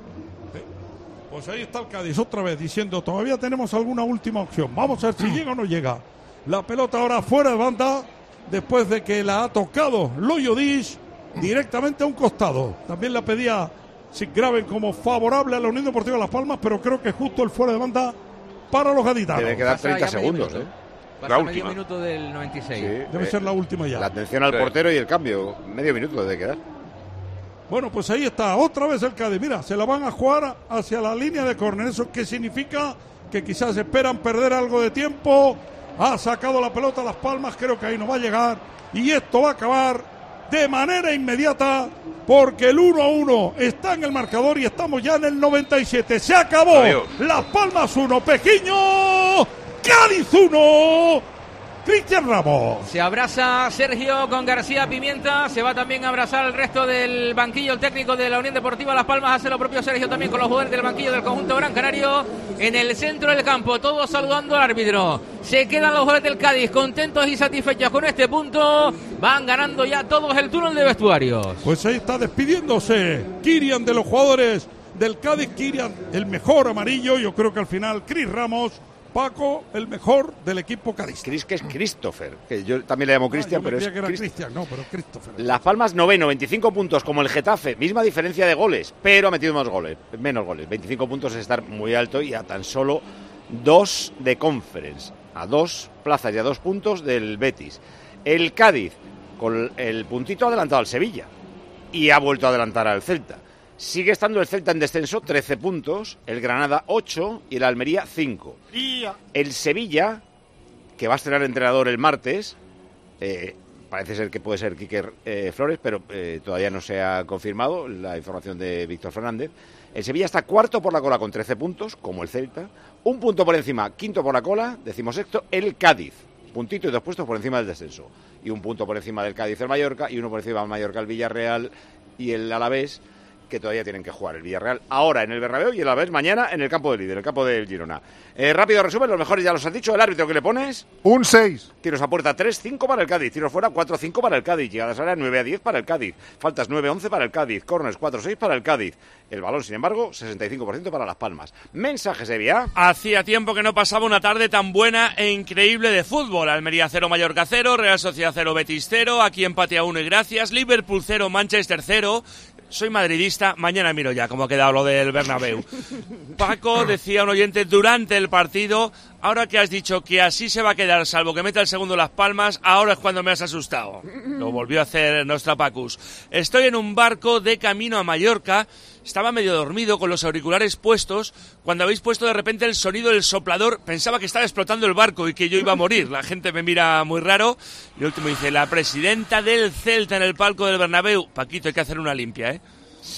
Pues ahí está el Cádiz otra vez diciendo, todavía tenemos alguna última opción. Vamos a ver si llega o no llega. La pelota ahora fuera de banda, después de que la ha tocado Loyo Dish directamente a un costado. También la pedía Siggraven como favorable a la Unión Deportiva Las Palmas, pero creo que justo el fuera de banda para los gaditanos. Debe quedar Pasa treinta ya medio segundos, minuto. ¿eh? Pasa La medio última. minuto del noventa y seis. Debe Eh, ser la última ya. La atención al Sí. portero y el cambio. Medio minuto debe quedar. Bueno, pues ahí está, otra vez el Cádiz. Mira, se la van a jugar hacia la línea de córner. ¿Eso qué significa? Que quizás esperan perder algo de tiempo. Ha sacado la pelota a Las Palmas, creo que ahí no va a llegar. Y esto va a acabar de manera inmediata, porque el uno a uno está en el marcador y estamos ya en el noventa y siete. Se acabó. Adiós. Las Palmas uno, Pejiño, Cádiz uno. Cristian Ramos. Se abraza Sergio con García Pimienta. Se va también a abrazar el resto del banquillo. El técnico de la Unión Deportiva Las Palmas hace lo propio Sergio también con los jugadores del banquillo del conjunto Gran Canario. En el centro del campo, todos saludando al árbitro. Se quedan los jugadores del Cádiz contentos y satisfechos con este punto. Van ganando ya todos el túnel de vestuarios. Pues ahí está despidiéndose Kirian de los jugadores del Cádiz. Kirian, el mejor amarillo. Yo creo que al final Cris Ramos, Paco, el mejor del equipo Cádiz. Cris, que es Christopher, que yo también le llamo Cristian, yo pero creía es que era Crist- Cristian, no, pero Christopher. Las Palmas noveno, veinticinco puntos como el Getafe, misma diferencia de goles, pero ha metido más goles, menos goles. veinticinco puntos es estar muy alto y a tan solo dos de Conference, a dos plazas y a dos puntos del Betis. El Cádiz, con el puntito adelantado al Sevilla y ha vuelto a adelantar al Celta. Sigue estando el Celta en descenso, trece puntos, el Granada ocho y el Almería cinco. El Sevilla, que va a estrenar entrenador el martes, eh, parece ser que puede ser Quique eh, Flores, pero eh, todavía no se ha confirmado la información de Víctor Fernández. El Sevilla está cuarto por la cola con trece puntos, como el Celta. Un punto por encima, quinto por la cola, decimosexto, el Cádiz. Puntito y dos puestos por encima del descenso. Y un punto por encima del Cádiz el Mallorca, y uno por encima del Mallorca el Villarreal y el Alavés, que todavía tienen que jugar. El Villarreal ahora en el Bernabéu y el Alavés mañana en el campo del líder, en el campo del Girona. Eh, rápido resumen, los mejores ya los has dicho. El árbitro que le pones. Un seis. Tiros a puerta tres cinco para el Cádiz. Tiros fuera cuatro cinco para el Cádiz. Llegadas a área nueve a diez para el Cádiz. Faltas nueve once para el Cádiz. Corners cuatro seis para el Cádiz. El balón, sin embargo, sesenta y cinco por ciento para Las Palmas. Mensajes, Evia. Hacía tiempo que no pasaba una tarde tan buena e increíble de fútbol. Almería cero, Mallorca cero, Real Sociedad cero, Betis cero, aquí empate a uno y gracias. Liverpool cero, Manchester cero. Soy madridista, mañana miro ya cómo ha quedado lo del Bernabéu. Paco, decía un oyente durante el partido, ahora que has dicho que así se va a quedar, salvo que meta el segundo Las Palmas, ahora es cuando me has asustado. Lo volvió a hacer nuestra Pacus. Estoy en un barco de camino a Mallorca, estaba medio dormido con los auriculares puestos, cuando habéis puesto de repente el sonido del soplador, pensaba que estaba explotando el barco y que yo iba a morir. La gente me mira muy raro. Y el último dice, la presidenta del Celta en el palco del Bernabéu. Paquito, hay que hacer una limpia, ¿eh?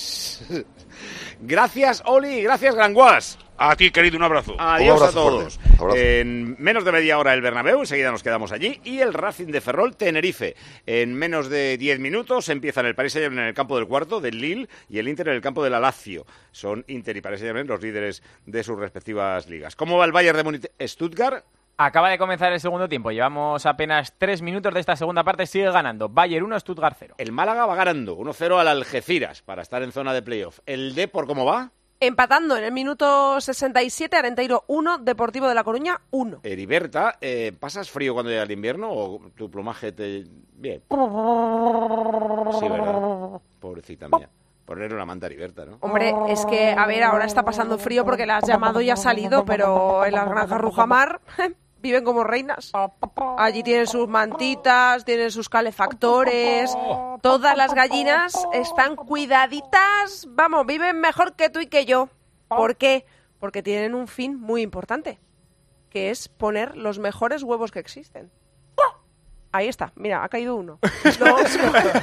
Gracias, Oli, gracias, Granguas. A ti, querido, un abrazo. Adiós Un abrazo a todos. fuerte. Abrazo. En menos de media hora el Bernabéu, enseguida nos quedamos allí. Y el Racing de Ferrol, Tenerife. En menos de diez minutos empiezan el Paris Saint-Germain en el campo del Cuarto, del Lille, y el Inter en el campo de la Lazio. Son Inter y Paris Saint-Germain los líderes de sus respectivas ligas. ¿Cómo va el Bayern de Múnich-Stuttgart? Acaba de comenzar el segundo tiempo. Llevamos apenas tres minutos de esta segunda parte. Sigue ganando. Bayern uno, Stuttgart cero. El Málaga va ganando uno cero al Algeciras para estar en zona de playoff. ¿El Depor cómo va? Empatando en el minuto sesenta y siete, Arenteiro uno, Deportivo de La Coruña uno. Heriberta, eh, ¿pasas frío cuando llega el invierno o tu plumaje te... Bien? Sí, ¿verdad? Pobrecita mía. Poner una manta Heriberta, ¿no? Hombre, es que, a ver, ahora está pasando frío porque la has llamado y ha salido, pero en las granjas Rujamar viven como reinas. Allí tienen sus mantitas, tienen sus calefactores. Todas las gallinas están cuidaditas. Vamos, viven mejor que tú y que yo. ¿Por qué? Porque tienen un fin muy importante, que es poner los mejores huevos que existen. Ahí está, mira, ha caído uno. Los,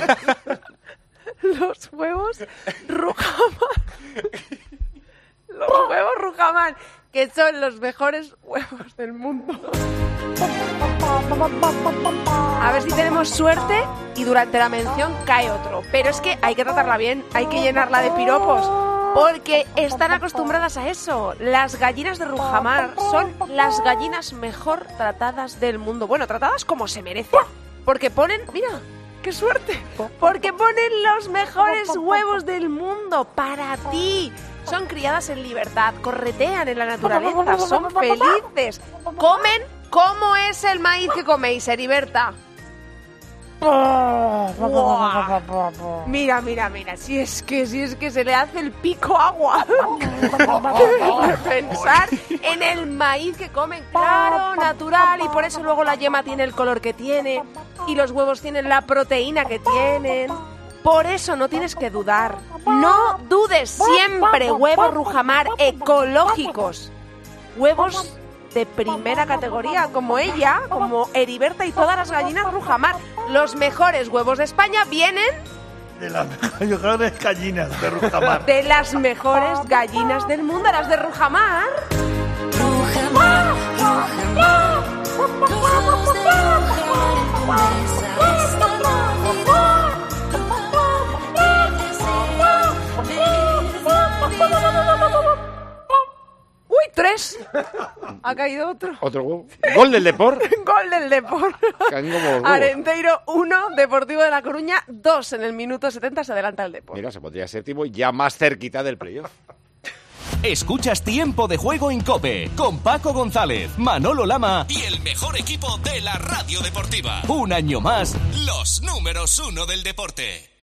los huevos Rujamar. Los huevos Rujamar, que son los mejores huevos del mundo. A ver si tenemos suerte y durante la mención cae otro. Pero es que hay que tratarla bien, hay que llenarla de piropos, porque están acostumbradas a eso. Las gallinas de Rujamar son las gallinas mejor tratadas del mundo. Bueno, tratadas como se merecen, porque ponen, mira, ¡qué suerte! Porque ponen los mejores huevos del mundo para ti. Son criadas en libertad, corretean en la naturaleza, son felices. Comen como es el maíz que coméis, Heriberta. ¡Buah! Mira, mira, mira, si es que si es que se le hace el pico agua. Pensar en el maíz que comen, claro, natural, y por eso luego la yema tiene el color que tiene y los huevos tienen la proteína que tienen. Por eso no tienes que dudar. No dudes siempre. Huevos Rujamar ecológicos. Huevos de primera categoría, como ella, como Heriberta y todas las gallinas Rujamar. Los mejores huevos de España vienen... De las mejores gallinas de Rujamar. De las mejores gallinas del mundo, las de Rujamar. Rujamar, Rujamar, los de Rujamar en tu mesa esta Navidad. ¡Uy, tres! Ha caído otro. ¿Otro huevo? ¿Gol del Depor? Gol del Depor. Arenteiro uno, Deportivo de La Coruña dos. En el minuto setenta se adelanta el Depor. Mira, se pondría séptimo ya más cerquita del playoff. Escuchas Tiempo de Juego en COPE con Paco González, Manolo Lama y el mejor equipo de la radio deportiva. Un año más, los números uno del deporte.